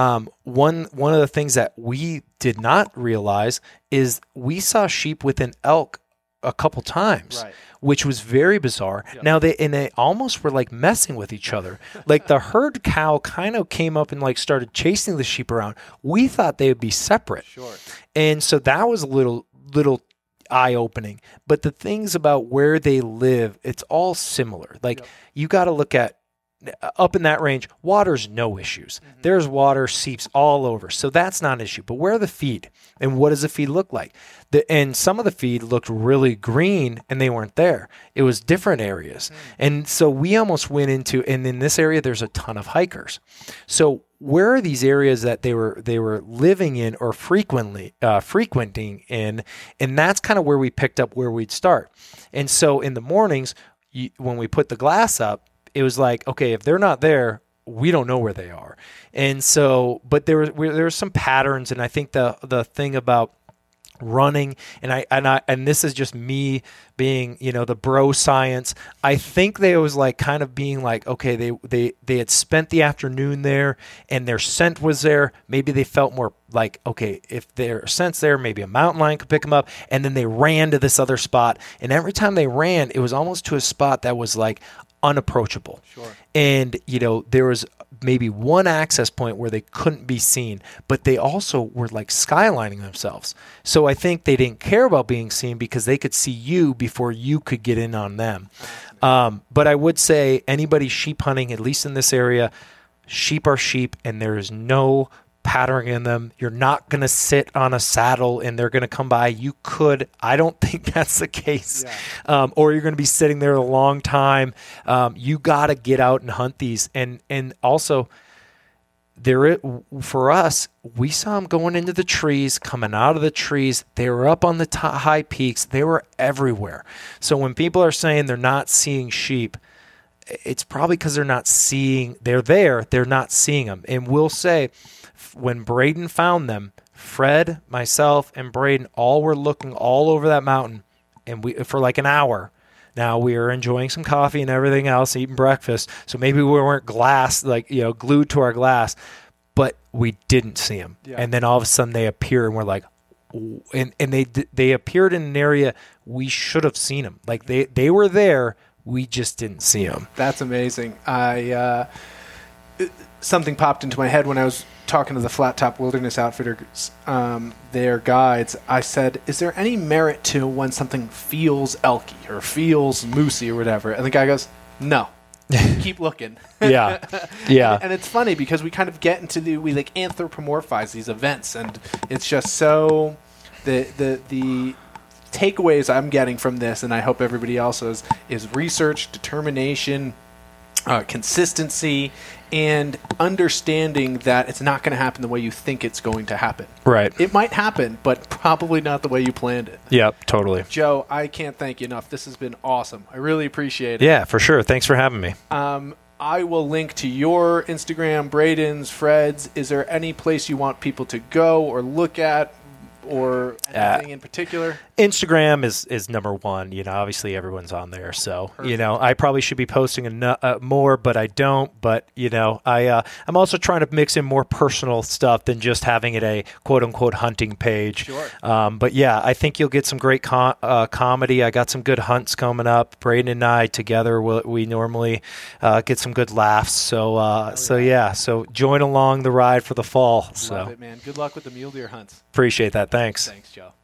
One of the things that we did not realize is we saw sheep with an elk a couple times. Right. Which was very bizarre. Yep. Now they almost were like messing with each other. Like the herd cow kind of came up and like started chasing the sheep around. We thought they would be separate. Sure. And so that was a little eye opening. But the things about where they live, it's all similar. Like you got to look at up in that range, water's no issues. There's water seeps all over. So that's not an issue. But where are the feed? And what does the feed look like? And some of the feed looked really green and they weren't there. It was different areas. And so we almost went into, and in this area, there's a ton of hikers. So where are these areas that they were living in or frequenting in? And that's kind of where we picked up where we'd start. And so in the mornings, when we put the glass up, it was like, okay, if they're not there, we don't know where they are. And so, but there were some patterns, and I think the thing about running, and this is just me being, the bro science. I think they was like kind of being like, okay, they had spent the afternoon there, and their scent was there. Maybe they felt more like, okay, if their scent's there, maybe a mountain lion could pick them up. And then they ran to this other spot, and every time they ran, it was almost to a spot that was like unapproachable. Sure. And, there was maybe one access point where they couldn't be seen, but they also were like skylining themselves. So I think they didn't care about being seen because they could see you before you could get in on them. But I would say anybody sheep hunting, at least in this area, sheep are sheep, and there is no pattern in them. You're not going to sit on a saddle and they're going to come by. You could. I don't think that's the case. Yeah. Or you're going to be sitting there a long time. You got to get out and hunt these. And also, for us, we saw them going into the trees, coming out of the trees. They were up on the high peaks. They were everywhere. So when people are saying they're not seeing sheep, it's probably because they're not seeing. They're there. They're not seeing them. And we'll say, when Braden found them, Fred, myself, and Braden all were looking all over that mountain, and we for like an hour. Now we were enjoying some coffee and everything else, eating breakfast. So maybe we weren't glued to our glass, but we didn't see them. Yeah. And then all of a sudden they appear, and we're like, and they appeared in an area we should have seen them. Like they were there, we just didn't see them. That's amazing. Something popped into my head when I was talking to the Flat Top Wilderness Outfitters, their guides. I said, is there any merit to when something feels elky or feels moosey or whatever? And the guy goes, no. Keep looking. Yeah. And it's funny because we kind of get into we like anthropomorphize these events, and it's just so the takeaways I'm getting from this, and I hope everybody else is research, determination, consistency, and understanding that it's not going to happen the way you think it's going to happen. Right. It might happen, but probably not the way you planned it. Yep, totally. Joe, I can't thank you enough. This has been awesome. I really appreciate it. Yeah, for sure. Thanks for having me. I will link to your Instagram, Braden's, Fred's. Is there any place you want people to go or look at, or anything in particular? Instagram is number one. Obviously everyone's on there. So, Perfect. I probably should be posting more, but I don't. But, I'm also trying to mix in more personal stuff than just having it a quote unquote hunting page. Sure. But yeah, I think you'll get some great comedy. I got some good hunts coming up. Braden and I together, we normally get some good laughs. So, so join along the ride for the fall. Love it, man. Good luck with the mule deer hunts. Appreciate that. Thanks. Thanks, Joe.